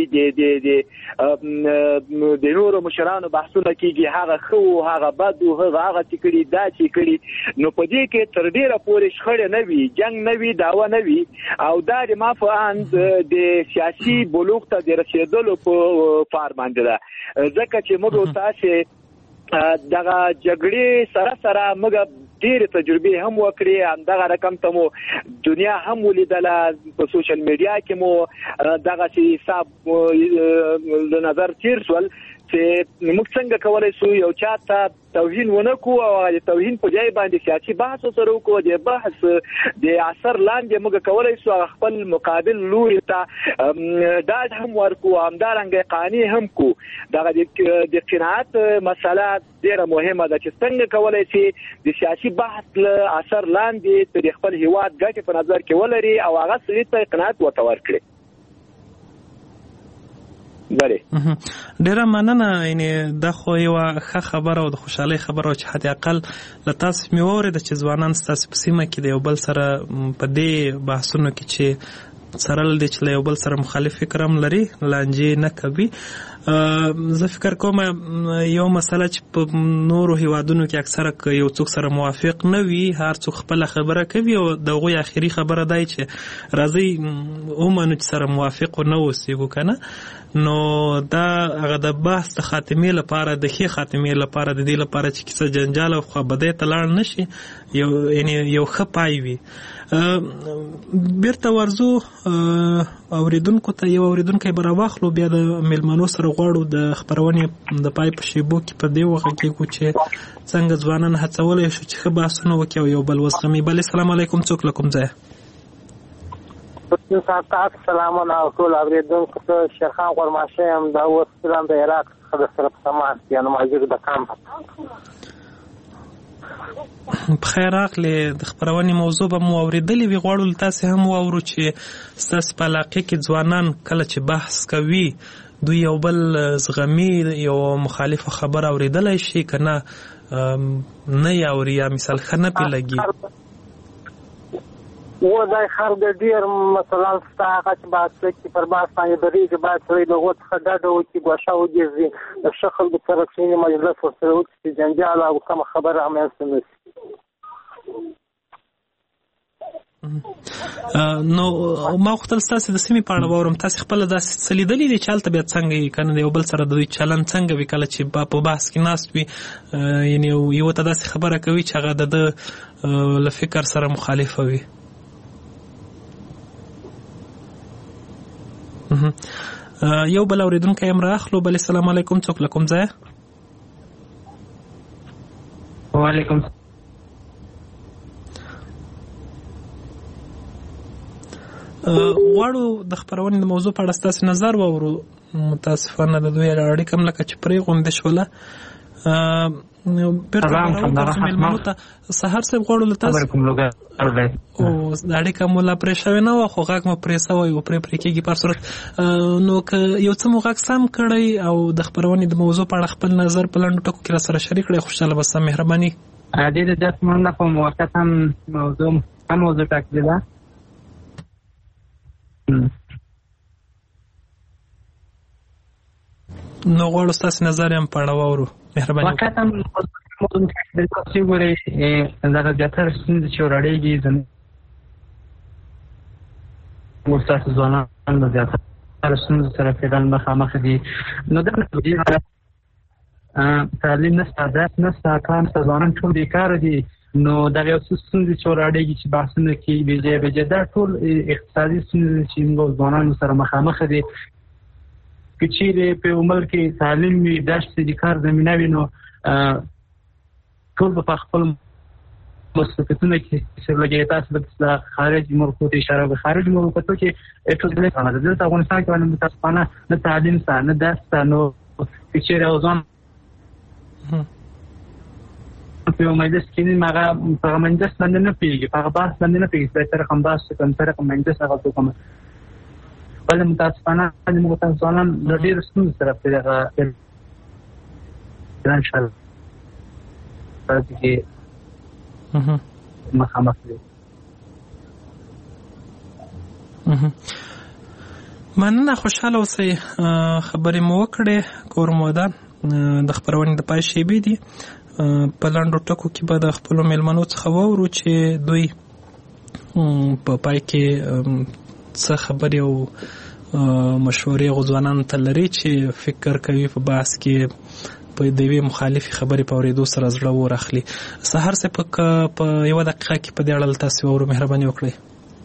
د نورو مشرانو بحثونه کېږي، هغه ښه و هغه بد و هغه چې کړي دا چې کړي، نو په دې کې تر ډیره پورې شخړې نه وي، جنګ نه وي، دعوه نه وي، او دا د ما په اند د سیاسي بلوغ ته د رسېدلو په پار باندې ده. ځکه چې موږ تاسې دغه جګړې سره موږ ډېر تجربه هم وکړي، همدغه رقم ته مو دنیا هم ولیدله په سوشل میډیا کې مو دغه حساب د نظر تیر شول چې موږ څنګه کولای شو یو چاته توهین ونه کو او د توهین په ځای باندې سیاسي بحث سره وکړو. د بحث د اثر لاندې موږ کولای شو خپل مقابل لوري ته ډاډ هم ورکو، همدارنګه قانع هم کو. دغه د قناعت مسله ډیره مهمه ده چې څنګه کولای شي د سیاسي بحث له اثر لاندې د خپل هیواد ګټې په نظر کې ولري او هغه سړي ته قناعت ورکړي. ډیره مننه. یعنی دا خو یو ښه خبره او د خوشحالۍ خبره چې حتی اقل له تاسو مې واورېده چې ځوانان ستاسو په سیمه کې د یو بل سره په دې بحثونو کې چې سره لدې چې له یو بل سره مخالف فکر هم لري لانجې نه کوي. زه فکر کوم یو مسله چې په نورو هیوادونو کې اکثره یو څوک سره موافق نه وي، هر څوک خپله خبره کوي او د هغوی آخري خبره دی چې راځئ ومنو چې سره موافق نه اوسېږو که نه. نو دا هغه د بحث د خاتمې لپاره، د ښې خاتمې لپاره، د دې لپاره چې کیسه جنجال او خوابدۍ ته لاړ نه شي، یو ښه پای وي. بیرته ورځو اوریدونکو ته، یو اوریدونکی به راواخلو، بیا د میلمنو سره غواړو د خپرونې د پای په شیبو کې په دې وغږیږو چې څنګه ځوانان هڅولی شو چې ښه بحثونه وکړي او یو بل وزغمي. بلې السلام علیکم، څوک له کوم ځایه؟ سلامونه او ټول اوریدونکو ته شیخان غورماشه یم د اوس فلم د عراق څخه د صرف سماس یعنی ماجر د کام. بخیر راغلې. د خپرونې موضوع به مو اورېدلې وي، غواړو له تاسې هم واورو چې ستاسې په علاقې کې ځوانان کله چې بحث کوي دوی یو بل زغمي، یو مخالفه خبره اورېدلی شي که نه نه یې اوري، یا مثال ښه نه پرې لګي. و دای خر د ډیر مثلا ستا هغه چې بحث کوي پر بحث باندې درېږي، باید سړی د هغو څخه ډډه وکړي، ګوښه وګرځي، د ښه خلکو سره کښېني، مجلس ورسره وکړي چې جنجال او کومه خبره رامنځته نه شي. نو ما غوښتل ستاسې د سیمې په اړه واورم، تاسې خپله داسې څه لیدلي دي چې هلته بیا څنګه یې که نه د یو بل سره د دوی چلند څنګه وي کله چې په بحث کې ناست وي، یعنې یو ته داسې خبره کوي چې هغه د ده له فکر سره مخالفه وي. یو بل اوریدونکی هم رااخلو. بلې السلام علیکم، څوک له کوم ځایه؟ وعلیکم. غواړو د خپرونې د موضوع په اړه ستاسې نظر واورو. متاسفانه د دوی اړیکه هم لکه چې پرې غونډې شوله. بیرته راوګرځو میلمنو ته. سهار صاحب غواړو له تاسو او د اړیکه مو لا پرې شوې نه وه، خو غږ مو پرې سوی و، پرې کېږي په هر صورت. نو که یو څه مو غږ سم کړی او د خپرونې د موضوع په اړه خپل نظر په لنډو ټکو کې را سره شریک کړئ، خوشحاله به سم. مهرباني. ډېره زیات مننه. خو موقت هم موضوع ټاکلې ده. نو غواړو ستاسې نظر هم په اړه واورو. مهرباني. وقت هم د تاسې ګورئ دغه زیاتره ستونزې چې ورړېږي زموږ ستاسې ځوانان د زیاتره ستونزو سره فعلا مخامخ دي. نو دغه تعلیم نشته، درس نشته، کار نشته، ځوانان ټول بیکاره دي. نو دغه یو څه ستونزې چې ورړېږي چې بحثونه کوي بېجایه دا ټول اقتصادي ستونزې چې موږ ځوانانو سره مخامخ دي. که چیرې په عمر کې تعلیم وي، داسې د کار زمینه وي، نو ټول به په خپل مسلکتونه کې سره لګي. تاسو د خارج ملکو ته اشاره وکړئ. خارج ملکو کې ټول ځای نه دلته افغانستان کې باندې متاسفانه نه تعلیم شته نه درس شته. نو که چیرې اوزان په مجلس کې هغه په مجلس باندې نه پیږي، په هغه بحث باندې نه پیږي، په تر کوم بحث کوم تر کوم مجلس هغه کوم. بل متاسفانه موږ تاسو ځوانان د ډېر ستونزو سره په دغه فینانشل کې مخامخ دي. مننه. خوشحاله اوسئ. خبرې مو وکړې، کور مو ودان. د خپرونې د پای شیبې دي. په لنډو ټکو کې به د خپلو میلمنو څخه واورو چې دوی په پای کې څه خبرې او مشورې غوځوانانو ته لري چې فکر کوي په بحث کې په دې مخالفي خبرې په اوریدو سره زړه ورخلي. سحر سه په یو دقیقه کې په دې اړه تاسو ورو مهرباني وکړئ.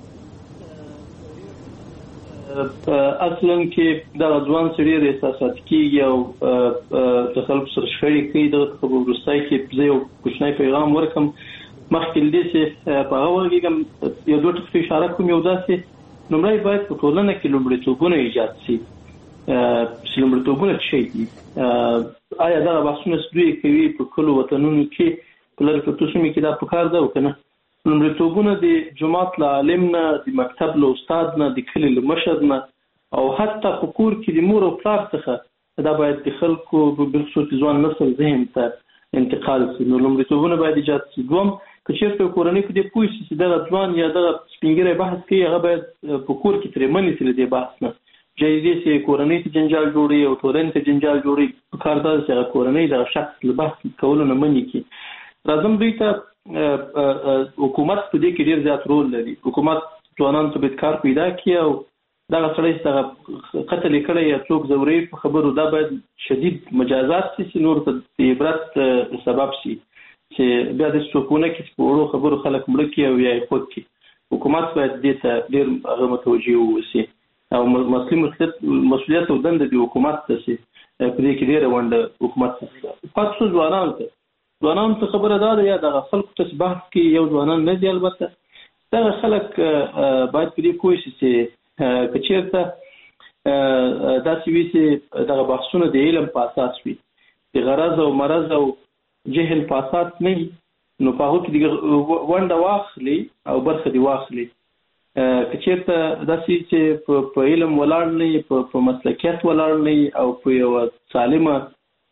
اصلا کې دا ځوان سړي د احساسات کېږي او د خلکو سره شخړې کوي. د خبرو وروسته کې زه یو کوچنی پیغام ورکم مخکې دې چې په هغه وخت کې یو دوه ټکي اشاره کوم. یو داسې لومړی باید په ټولنه کې لومړیتوبونه ایجاد شي. لومړیتوبونه څه دي؟ آیا دا بحثونه دوی کوي په کلو وطنونو کې په لږ څه کې دا پکار ده او کنه؟ لومړیتوبونه د جماعت له عالم نه، د مکتب له استاد نه، د کلي له مشر نه او حتی په کور کې د مور او پلار څخه دا باید د خلکو بالخصوص ځوان نسل ذهن ته انتقال شي. نو لومړیتوبونه باید ایجاد شي. دوم که چېرته کورنۍ په دې پوه شي چې دغه ځوان یا دغه سپینګیری بحث کوي، هغه باید په کور کې ترې منې شي له دې بحث نه. جایزې چې کورنۍ ته جنجال جوړوي او ټولنې ته جنجال جوړوي، پکار دا چې هغه کورنۍ دغه شخص له بحث کولو نه منې کړي. راځم دوی ته حکومت په دې کې ډېر زیات رول لري. حکومت ځوانانو ته باید کار پیدا کړي او دغه سړی چې دغه قتل یې کړی یا څوک ځوروي په خبرو، دا باید شدید مجازات شي، نور ته د عبرت سبب شي چې بیا داسې څوک ونه کړي چې په وړو خبرو خلک مړه کړي او یا یې خود کړي. حکومت باید دې ته ډېر هغه متوجه واوسي او مسؤلیت او دنده د حکومت ته شي. په دې کې ډېره ونډه حکومت ته پاتې ځوانانو ته خبره دا ده یا دغه خلکو ته بحث کې یو ځوانان نه دي. البته دغه خلک باید په دې پوه شي چې که چېرته داسې وي چې دغه بحثونه د علم په اساس وي، د غرض او مرض او جهل په اساس نه وي، نو په هغو کې ونډه واخلي او برخه دې واخلي. که چېرته داسې چې په علم ولاړ نه وي، په مسلکیت ولاړ نه وي او په یوه سالمه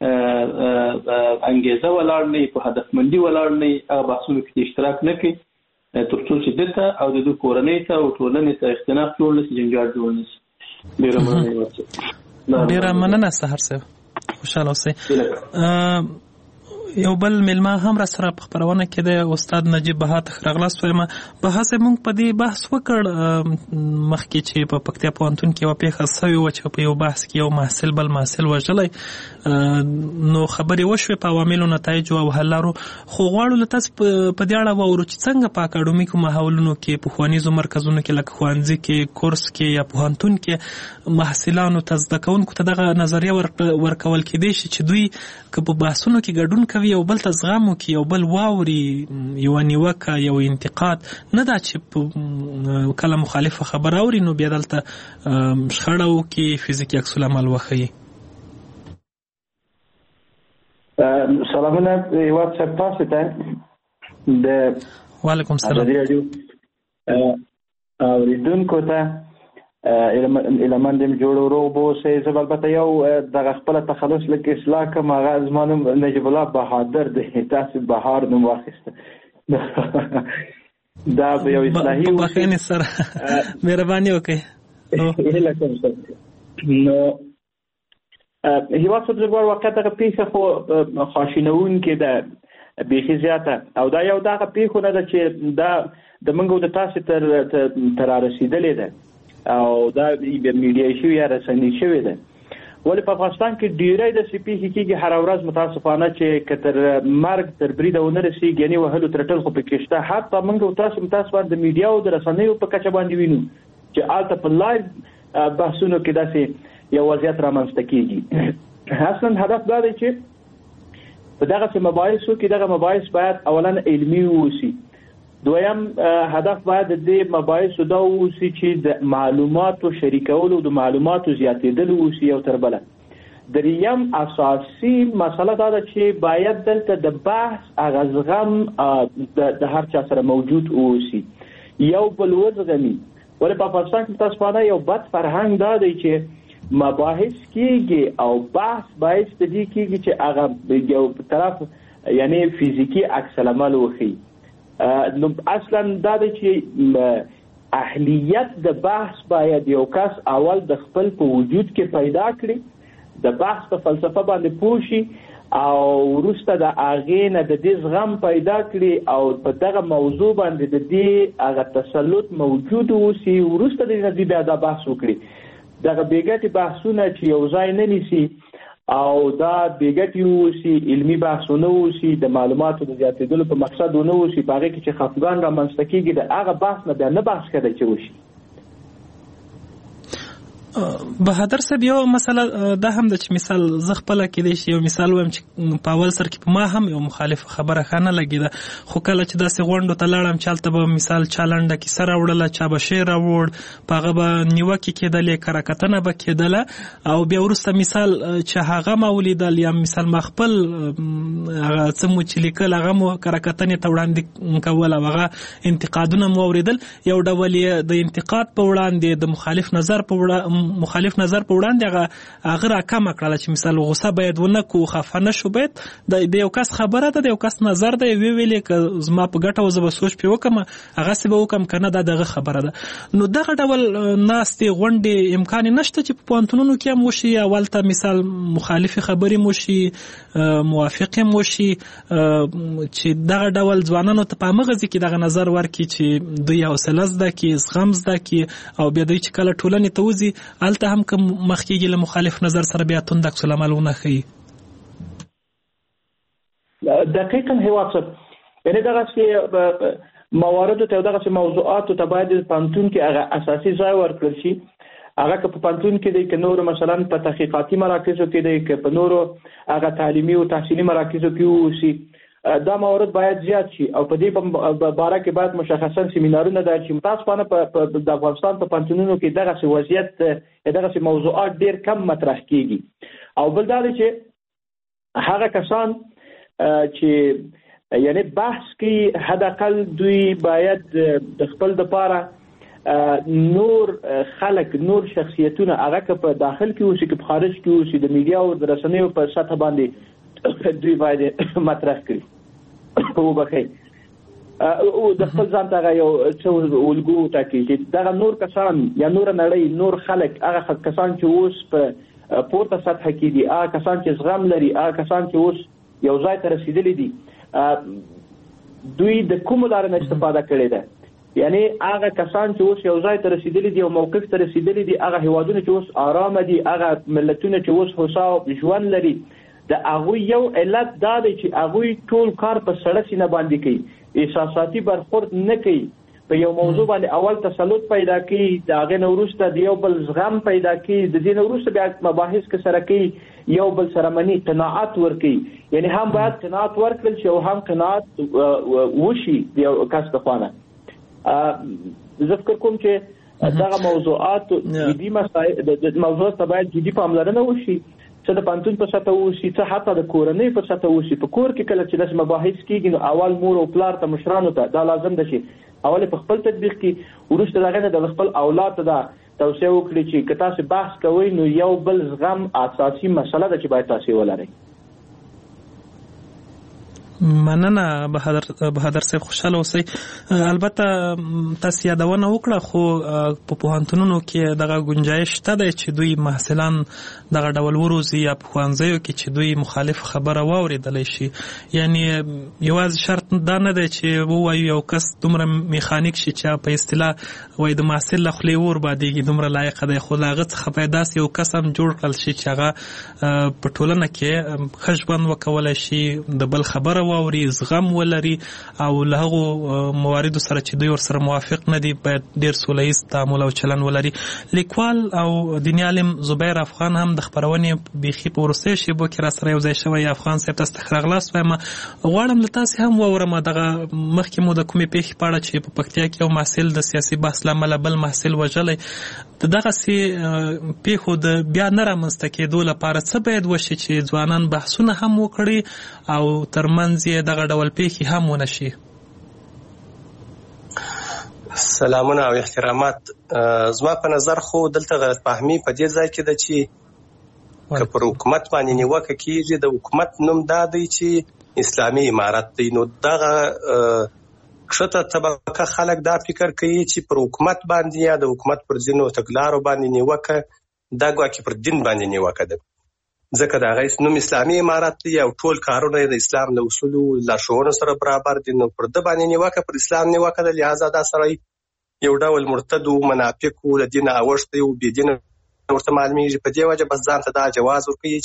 انګیزه ولاړ نه وي، په هدفمندي ولاړ نه وي، هغه بحثونو کې اشتراک نه کوي تر څو چې دته او د دوی کورنۍ ته او ټولنې ته اختلاف جوړ نه شي، جنجال جوړ نه شي. ډېره مننه سحر صاحب، خوشحاله اوسئ. یو بل مېلمه هم را سره په خپرونه کې د استاد نجیب بهات راغلاست. وایم بحث موږ په دې بحث وکړ مخکې چې په پکتیا پوهنتون کې یوه پیښه سوې وه چې په یو بحث کې یو محصل بل محصل وژلی، نو خبرې وشوې په عواملو، نتایجو او حل لارو. خو غواړو له تاسو په دې اړه واورو چې څنګه په اکاډمیکو ماحولونو کې، په ښوونیزو مرکزونو کې لکه ښوونځي کې، کورس کې یا پوهنتون کې محصلانو ته، زده کوونکو ته دغه نظریه ورکول کېدی شي چې دوی که په بحثونو کې ګډون کوي یو بل ته زغم وکړي، یو بل واوري، یوه نیوکه، یو انتقاد، نه دا چې کله مخالفه خبره اوري نو بیا دلته شخړه وکړي، فزیکي عکس العمل وښیي. سلامونه هیواد صاحب، تاسو ته د وعلیکم السلام اوریدونکو ته علمان دې جوړورو بوسه. زه البته یو دغه خپل تخلص لکه اصلاح کوم، هغه زما نوم نجیب الله بهادر دی، تاسو بهار نوم واخیسته. دا به یو اصلاحي بخښنې سره مهرباني وکړئ. نو هیواد صاحب واقع دغه پیښه خو خواشینونکې ده بیخي زیاته، او دا یو دغه پیښه نه ده چې دا د موږ د تاسو تر رسیدلې ده او دا میډیا شوی یا رسنۍ شوی ده. ولې په افغانستان کې ډیری د سپیښې کېږي هر ورځ متاسفانه چې که تر مرګ تر بریده ونه رسېږي، یعنې وهلو ترټل خو پکې شته. حتی موږ تاسو متاسفانه د میډیا او د رسنیو په کچه باندې وینو چې هلته په لایو بحثونو کې داسې یو وضعیت رامنځته کېږي. اصلا هدف دا دی چې په دغسې مباحثو کې دغه مباحث باید اولا علمي واوسي، دویم هدف باید د دې مباحثو دا واوسي چې د معلوماتو شریکولو، د معلوماتو زیاتېدل واوسي یو تر بله. دریم اساسي مسله دا ده چې باید دلته د بحث هغه زغم د هر چا سره موجود واوسي، یو بل وزغمي. ولې په افغانستان کې متاسفانه یو بد فرهنګ دا دی چې مباحث کېږي او بحث باعث د دې کېږي چې هغه یو طرف یعنی فزیکي عکس العمل وښیي. نو اصلا دا دی چې اهلیت د بحث باید یو کس اول د خپل په وجود کې پیدا کړي، د بحث په فلسفه باندې پوه شي او وروسته د هغې نه د دې زغم پیدا کړي او په دغه موضوع باندې د دې هغه تسلط موجود اوسي، وروسته د دې بیا دا بحث وکړي. دغه بېګټې بحثونه چې یو ځای نه نیسي او دا بیګټي اوسي، علمي بحثونه اوسي، د معلوماتو د زیاتېدلو په مقصد ونه اوسي، په هغې کې چې خفګان رامنځته کېږي د هغه بحث نه بیا نه بحث کېدی چې وشي. بهادر صاحب یو مسله دا هم د چې مثال زه خپله کېدی شي یو مثال وایم چې په اول سر کې په ما هم یو مخالف خبره ښه نه لګېده، خو کله چې داسې غونډو ته لاړم چې هلته به مثال چا لنډه کیسه راوړله، چا به شعر راوړ، په هغه به نیوکې کېدلې، کره کتنه به کېدله، او بیا وروسته مثال چې هغه ما ولیدل یا مثال ما خپل هغه څه مو چې لیکل هغه مو کره کتنې ته وړاندې کول او هغه انتقادونه مو اورېدل، یو ډول یې د انتقاد په وړاندې د مخالف نظر په وړاندې هغه راکمه کړله چې مثال غوسه باید ونه کړو، خفه نه شو، باید د یو کس خبره ده، د یو کس نظر ده، ویلې که زما په ګټه و زه به سوچ پرې وکړم هغسې به وکړم که نه دا دغه خبره ده. نو دغه ډول ناستې غونډې امکان نشته چې په پوهنتونونو کې هم وشي، اول ته مثال مخالفې خبرې مو شي، موافقې مو شي، چې دغه ډول ځوانانو ته په همغه ځای کې دغه نظر ورکړي چې دوی حوصله زده کړي، زغم زده کړي، او بیا دوی چې کله ټولنې ته وځي هلته هم که مخکېږي له مخالف نظر سره بیا تند عکس العمل ونه ښیي. دقیقا هیواد صاحب، یعنې دغسې مواردو ته او دغسې موضوعاتو ته باید پوهنتون کې هغه اساسي ځای ورکړل شي. هغه که په پوهنتون کې دی، که نورو مثلا په تحقیقاتي مراکزو کې دی، که په نورو هغه تعلیمي او تحصیلي مراکزو کې اوسي، دا موارد باید زیات شي او په دې باره کې باید مشخصا سیمینارونه دایر شي. متاسفانه د افغانستان په پوهنتونونو کې دغسې وضعیت، دغسې موضوعات ډېر کم مطرح کېږي. او بل دا دی چې هغه کسان چې یعنی بحث کې حداقل دوی باید د خپل دپاره نور خلک، نور شخصیتونه، هغه که په داخل کې اوسي که په خارج کې اوسي، د میډیا او د رسنیو په سطح باندې دوی باید مطرح کړي. وبخئ او د خپل ځان ته یو څه الګو ټاکي چې دغه نور کسان یا نور نړۍ، نور خلک، هغه کسان چې اوس په پورته سطح کې دي، هغه کسان چې زغم لري، هغه کسان چې اوس یو ځای ته رسیدلی دي، دوی د کومو لارو نه استفاده کړې ده. یعنی هغه کسان چې اوس یو ځای ته رسیدلی دي او موقف ته رسیدلی دي، هغه هیوادونه چې اوس آرامه دي، هغه ملتونه چې اوس هوسا ژوند لري، د هغوی یو علت دا دی چې هغوی ټول کار په سړه سینه باندې کوي، احساساتي برخورد نه کوي، په یو موضوع باندې اول تسلط پیدا کوي، د هغې نه وروسته د یو بل زغم پیدا کوي، د دې نه وروسته بیا مباحث کې سره کوي، یو بل سره مني، قناعت ورکوي. یعنی هم باید قناعت ورکړل شي او هم قناعت وشي د یو کس د خوا نه. زه فکر کوم چې دغه موضوعات جدي موضوعات ته باید جدي پاملرنه وشي، څه د پوهنتون په سطحه اوسي، څه حتی د کورنۍ په سطحه اوسي. په کور کې کله چې داسې مباحث کېږي نو اول مور او پلار ته، مشرانو ته دا لازم ده چې اول په خپل تطبیق کې، وروسته د هغې نه د خپل اولاد ته دا توصیه وکړي چې که تاسې بحث کوئ نو یو بل زغم اساسي مسله ده چې باید تاسې ولرئ. مننه بهادر صاحب، خوشاله اوسئ. البته تاسو یادونه وکړه، خو په پوهنتونونو کې دغه گنجایش شته دی چې دوی محصلان دغه ډول وروزي یا په ښوونځیو کې چې دوی مخالف خبره واورېدلی شي. یعنی یوازې شرط دا نه دی چې ووایو یو کس دومره میخانیک شي چې په اصطلاح وایي د محصل له خولې اور بادېږي، دومره لایقه دی، خو له هغه څخه باید داسې یو کس هم جوړ کړل شي چې هغه په ټولنه کې ښه ژوند وکولی شي، د بل خبره واوري، زغم ولري، او له هغو مواردو سره چې دوی ورسره موافق نه دي باید ډېر سوله ییز تعامل او چلن ولري. لیکوال او دیني عالم زبیر افغان هم د خپرونې بیخي په وروستیو شیبو کې راسره یو ځای شوی. افغان صاحب تاسو ته ښه راغلاست وایم. غواړم له تاسې هم واورم دغه مخکې مو د کومې پیښې په اړه چې په پکتیا کې یو محصل د سیاسي بحث له امله بل محصل وژلی، د دغسې پیښو د بیا نه رامنځته کېدو لپاره څه باید وشي چې ځوانان بحثونه هم وکړي او ترمنځ یې دغه ډول پیښې هم ونه شي؟ سلامونه او احترامات. زما په نظر خو دلته غلط فهمي په دې ځای کې ده چې که پر حکومت باندې نیوکه کېږي، د حکومت نوم دا دی چې اسلامي امارت دی، نو دغه کښته طبقه خلک دا فکر کوي چې پر حکومت باندې یا د حکومت پر ځینو تګلارو باندې نیوکه دا ګواکې پر دین باندې نیوکه ده، ځکه د هغې نوم اسلامي امارت دی او ټول کارونه د اسلام له اصولو لارښوونو سره برابر دي، نو پر ده باندې نیوکه پر اسلام نیوکه ده. لهذا دا سړی یو ډول مرتد و، منافق و، له دینه اوښتی و، بې دینه ورته معلومیږي. په دې وجه بس ځان ته دا جواز ورکوي چې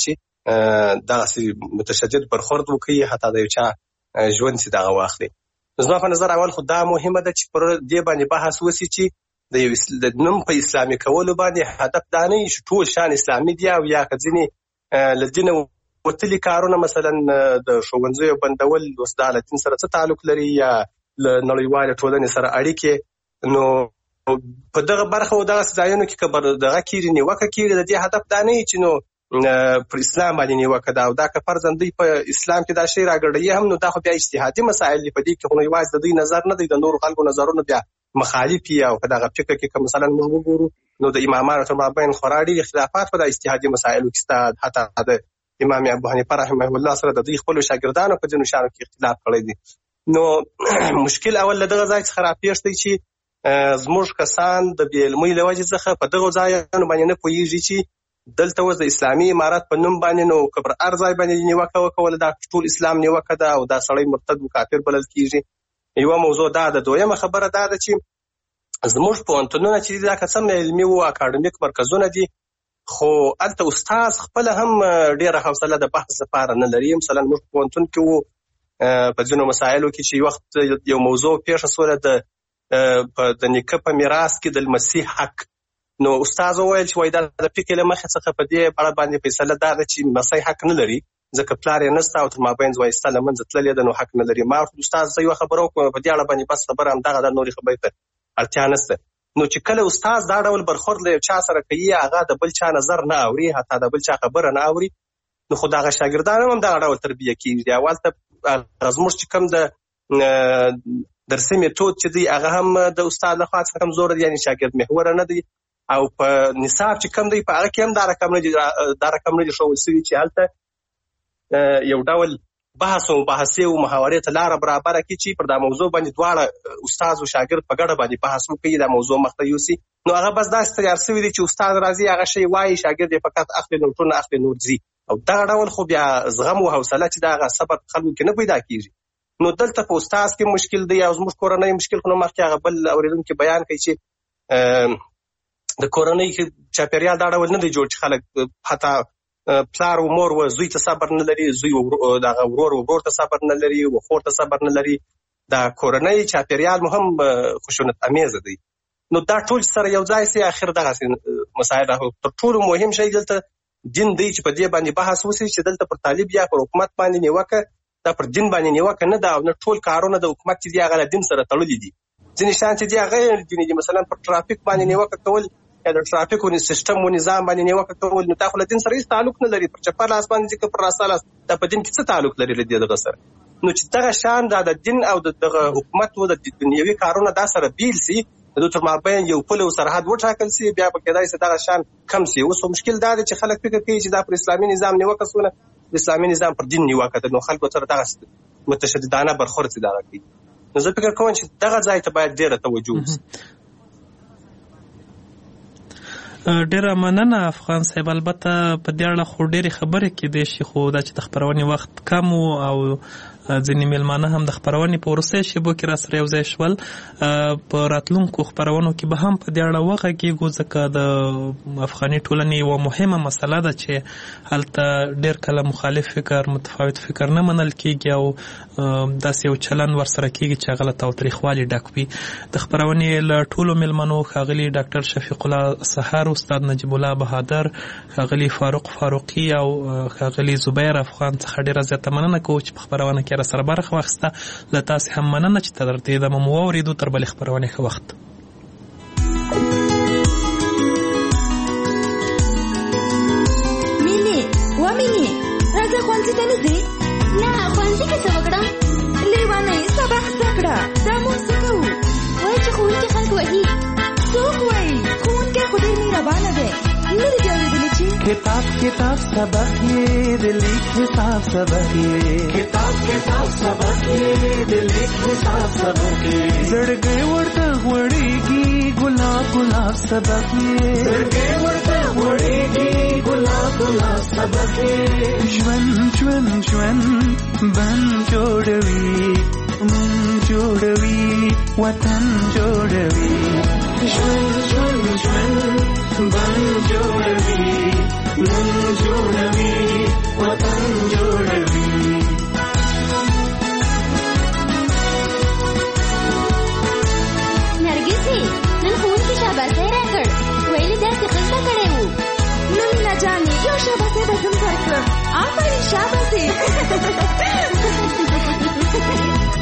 دغسې متشدد برخورد وکړي، حتی د یو چا ژوند چې دغه واخلي. زما په نظر اول خو دا مهمه ده چې پر دې باندې بحث وشي چې د نوم په اسلامي کولو باندې هدف دا نه چې ټول شان اسلامي دي، او یا که ځینې له دینه وتلي کارونه مثلا د ښوونځیو بندول اوس دا له دین سره څه تعلق لري یا له نړیوالې ټولنې سره اړیکې. نو په دغه برخه او دغه ځایونو کې که دغه کېږي نیوکه کېږي، د دې هدف دا نه وي چې نو پر اسلام باندې نیوکه ده، او دا که فرضاً دوی په اسلام کې دا شی راګرډوي هم، نو دا خو بیا اجتهادي مسایل دي. په دې کې خو یوازې د دوی نظر نه دی، د نورو خلکو نظرونه بیا مخالف وي. او که دغه فکر کې که مثلا موږ وګورو نو د امامانو تر مابین خورا ډېر اختلافات په د اجتهادي مسایلو کې شته. حتی د امام ابو حنیفه رحمه الله سره د دوی خپلو شاګردانو په ځینو شیانو کې اختلاف کړی دی. نو مشکل اول له دغه ځای څخه راپېښ دی چې زموږ کسان د بې علمۍ له وجې څخه په دغو ځایونو باندې نه پوهېږي چې دلته اوس د اسلامي امارت په نوم باندې نو که پر هر ځای باندې نیوکه وکوله دا ټول اسلام نیوکه ده او دا سړی مرتد و کافر بلل کېږي. یوه موضوع دا ده. دویمه خبره دا ده چې زموږ پوهنتونونه چې دي دا که څه علمي و اکاډمیک مرکزونه دي، خو هلته استاد خپله هم ډېره حوصله د بحث لپاره نه لري. مثلا موږ پوهنتون کې و په ځینو مسایلو کې چې وخت یو موضوع پیښه سوله د نیکه په میراث کې د لمسي حق، نو استاد وویل چې وایي دا د فقې له مخې څخه په دې اړه باندې فیصله دا ده چې لمسی حق نه لري، ځکه پلار یې نشته او تر مابین وایي ستا له منځه تللې ده، نو حق نه لري. ما ورته استاد زه یوه خبره وکړم په دې اړه باندې، بس خبره همدغه ده، نورې خبرې ته اړتیا نشته. نو چې کله استاد دا ډول برخورد له یو چا سره کوي، هغه د بل چا نظر نه اوري، حتی د بل چا خبره نه اوري، نو خو دغه شاګردان هم دغه ډول تربیه کېږي. اول ته زموږ چې کوم د درسي میتود چې دی هغه هم د استاد لخوا څخه کمزوره دی، یعنې شاګرد محوره نه دی، او په نصاب چې کوم دی په هغه کې هم دا رقم نه دي ښوول شوي چې هلته یو ډول بحث او مباحثې او محاورې ته لاره برابره کړي چې پر دا موضوع باندې دواړه استاد او شاګرد په ګډه باندې بحث وکړي، دا موضوع مخته یوسي. نو هغه بس داسې تیار شوي دي چې استاد راځي هغه شی وایي، شاګرد یې فقط اخلي نوټونه اخلي نور ځي، او دغه ډول خو بیا زغم او حوصله چې د هغه صبر خلکو کې نه پیدا کېږي. نو دلته په استاد کې مشکل دی، او زموږ کورنۍ مشکل خو نو مخکې هغه بل اورېدونکي بیان کوي چې د کورنۍ کې چاپېریال دا ډول نه دی جوړ چې خلک حتی پلار و مور و زوی ته صبر نه لري، زوی دغه ورور و ورور ته صبر نه لري، و خور ته صبر نه لري. دا کورنۍ چاپېریال مو هم خشونت امیزه دی. نو دا ټول سره یو ځای سي اخر دغسې مسایل تر ټولو مهم شی دلته دین دی چې په دې باندې بحث وشي چې دلته پر طالب یا پر حکومت باندې نیوکه، دا پر دین باندې نیوکه نه ده، او نه ټول کارونه د حکومت چې دي هغه له دین سره تړلي دي. ځینې شیان چې دي هغه غیر دیني دي، مثلا پر ټرافیک باندې نیوکه کول یا د ټرافیک سیستم او نظام باندې نیوکه کول، نو دا خو له دین سره هېڅ تعلق نه لري. پر چپه لاس باندې چې پر راسته لاس دا په دین کې څه تعلق لري له دغه سره؟ نو چې دغه شیان دا د دین او دغه حکومت و د دنیوي کارونه دا سره بیل سي، د دوی تر مابین یو پل او سرحد وټاکل سي، بیا به کېدای سي دغه شیان کم سي. اوس مشکل دا دی چې خلک فکر کوي چې دا پر اسلامي نظام نیوکه سوله، د اسلامي نظام پر دین نیوکه ده، نو خلکو سره دغه متشددانه برخورد چې دغه کوي. نو زه فکر کوم چې دغه ځای ته باید ډېره توجه وشي. ډېره مننه افغان صاحب. البته په دې اړه خو ډېرې خبرې کېدای شي، خو دا چې د خپرونې وخت کم و او ځینې میلمانه هم د خپرونې په وروستیو شېبو کې راسره یو ځای شول. په راتلونکو خپرونو کې به هم په دې اړه وغږېږو، ځکه د افغاني ټولنې یوه مهمه مسله ده چې هلته ډېر کله مخالف فکر، متفاوت فکر نه منل کېږي، او داسې یو چلند ورسره کېږي چې هغه له تاوتریخوالي ډک وي. د خپرونې له ټولو میلمنو ښاغلي ډاکټر شفیق الله سهار، استاد نجیب الله بهادر، ښاغلي فاروق فاروقي او ښاغلي زبیر افغان څخه ډېره زیاته مننه کوو چې په خپرونه کې را سره برخه واخیسته. له تاسې هم مننه چې تر دې دمه مو واورېدو. تر بلې خپرونې ښه وخت. مینې مینې راځه ښوونځي ته نه ځې؟ نه، ښوونځي کې څه وکړم؟ لیوانۍ سبق زده کړه. دا موږ څه کوو؟ وایي چې ښوونکي خلک وهي. څوک وایي؟ ښوونکی خو ډېر مهربانه دی. نه دې اورېدلي چې کتاب کتاب سبق یې د لیک حساب سبق یې، کتاب کتاب سبق یې د لیک حساب سبق یې، زړګی ورته غوړېږي ګلاب ګلاب سبق یې، زړګی ورته غوړېږي ګلاب ګلاب سبق یې، ژوند ژوند ژوند بند جوړوي، من جوړوي وطن جوړوي، ژوند ژوند ژوند بند جوړوي، من جوړوي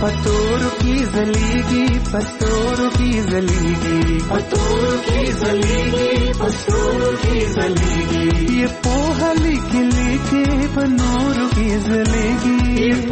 पतोर की जलेगी पतोर की जलेगी पतोर की जलेगी पतोर की जलेगी ये पोहा लिख लिखे पनोर की जलेगी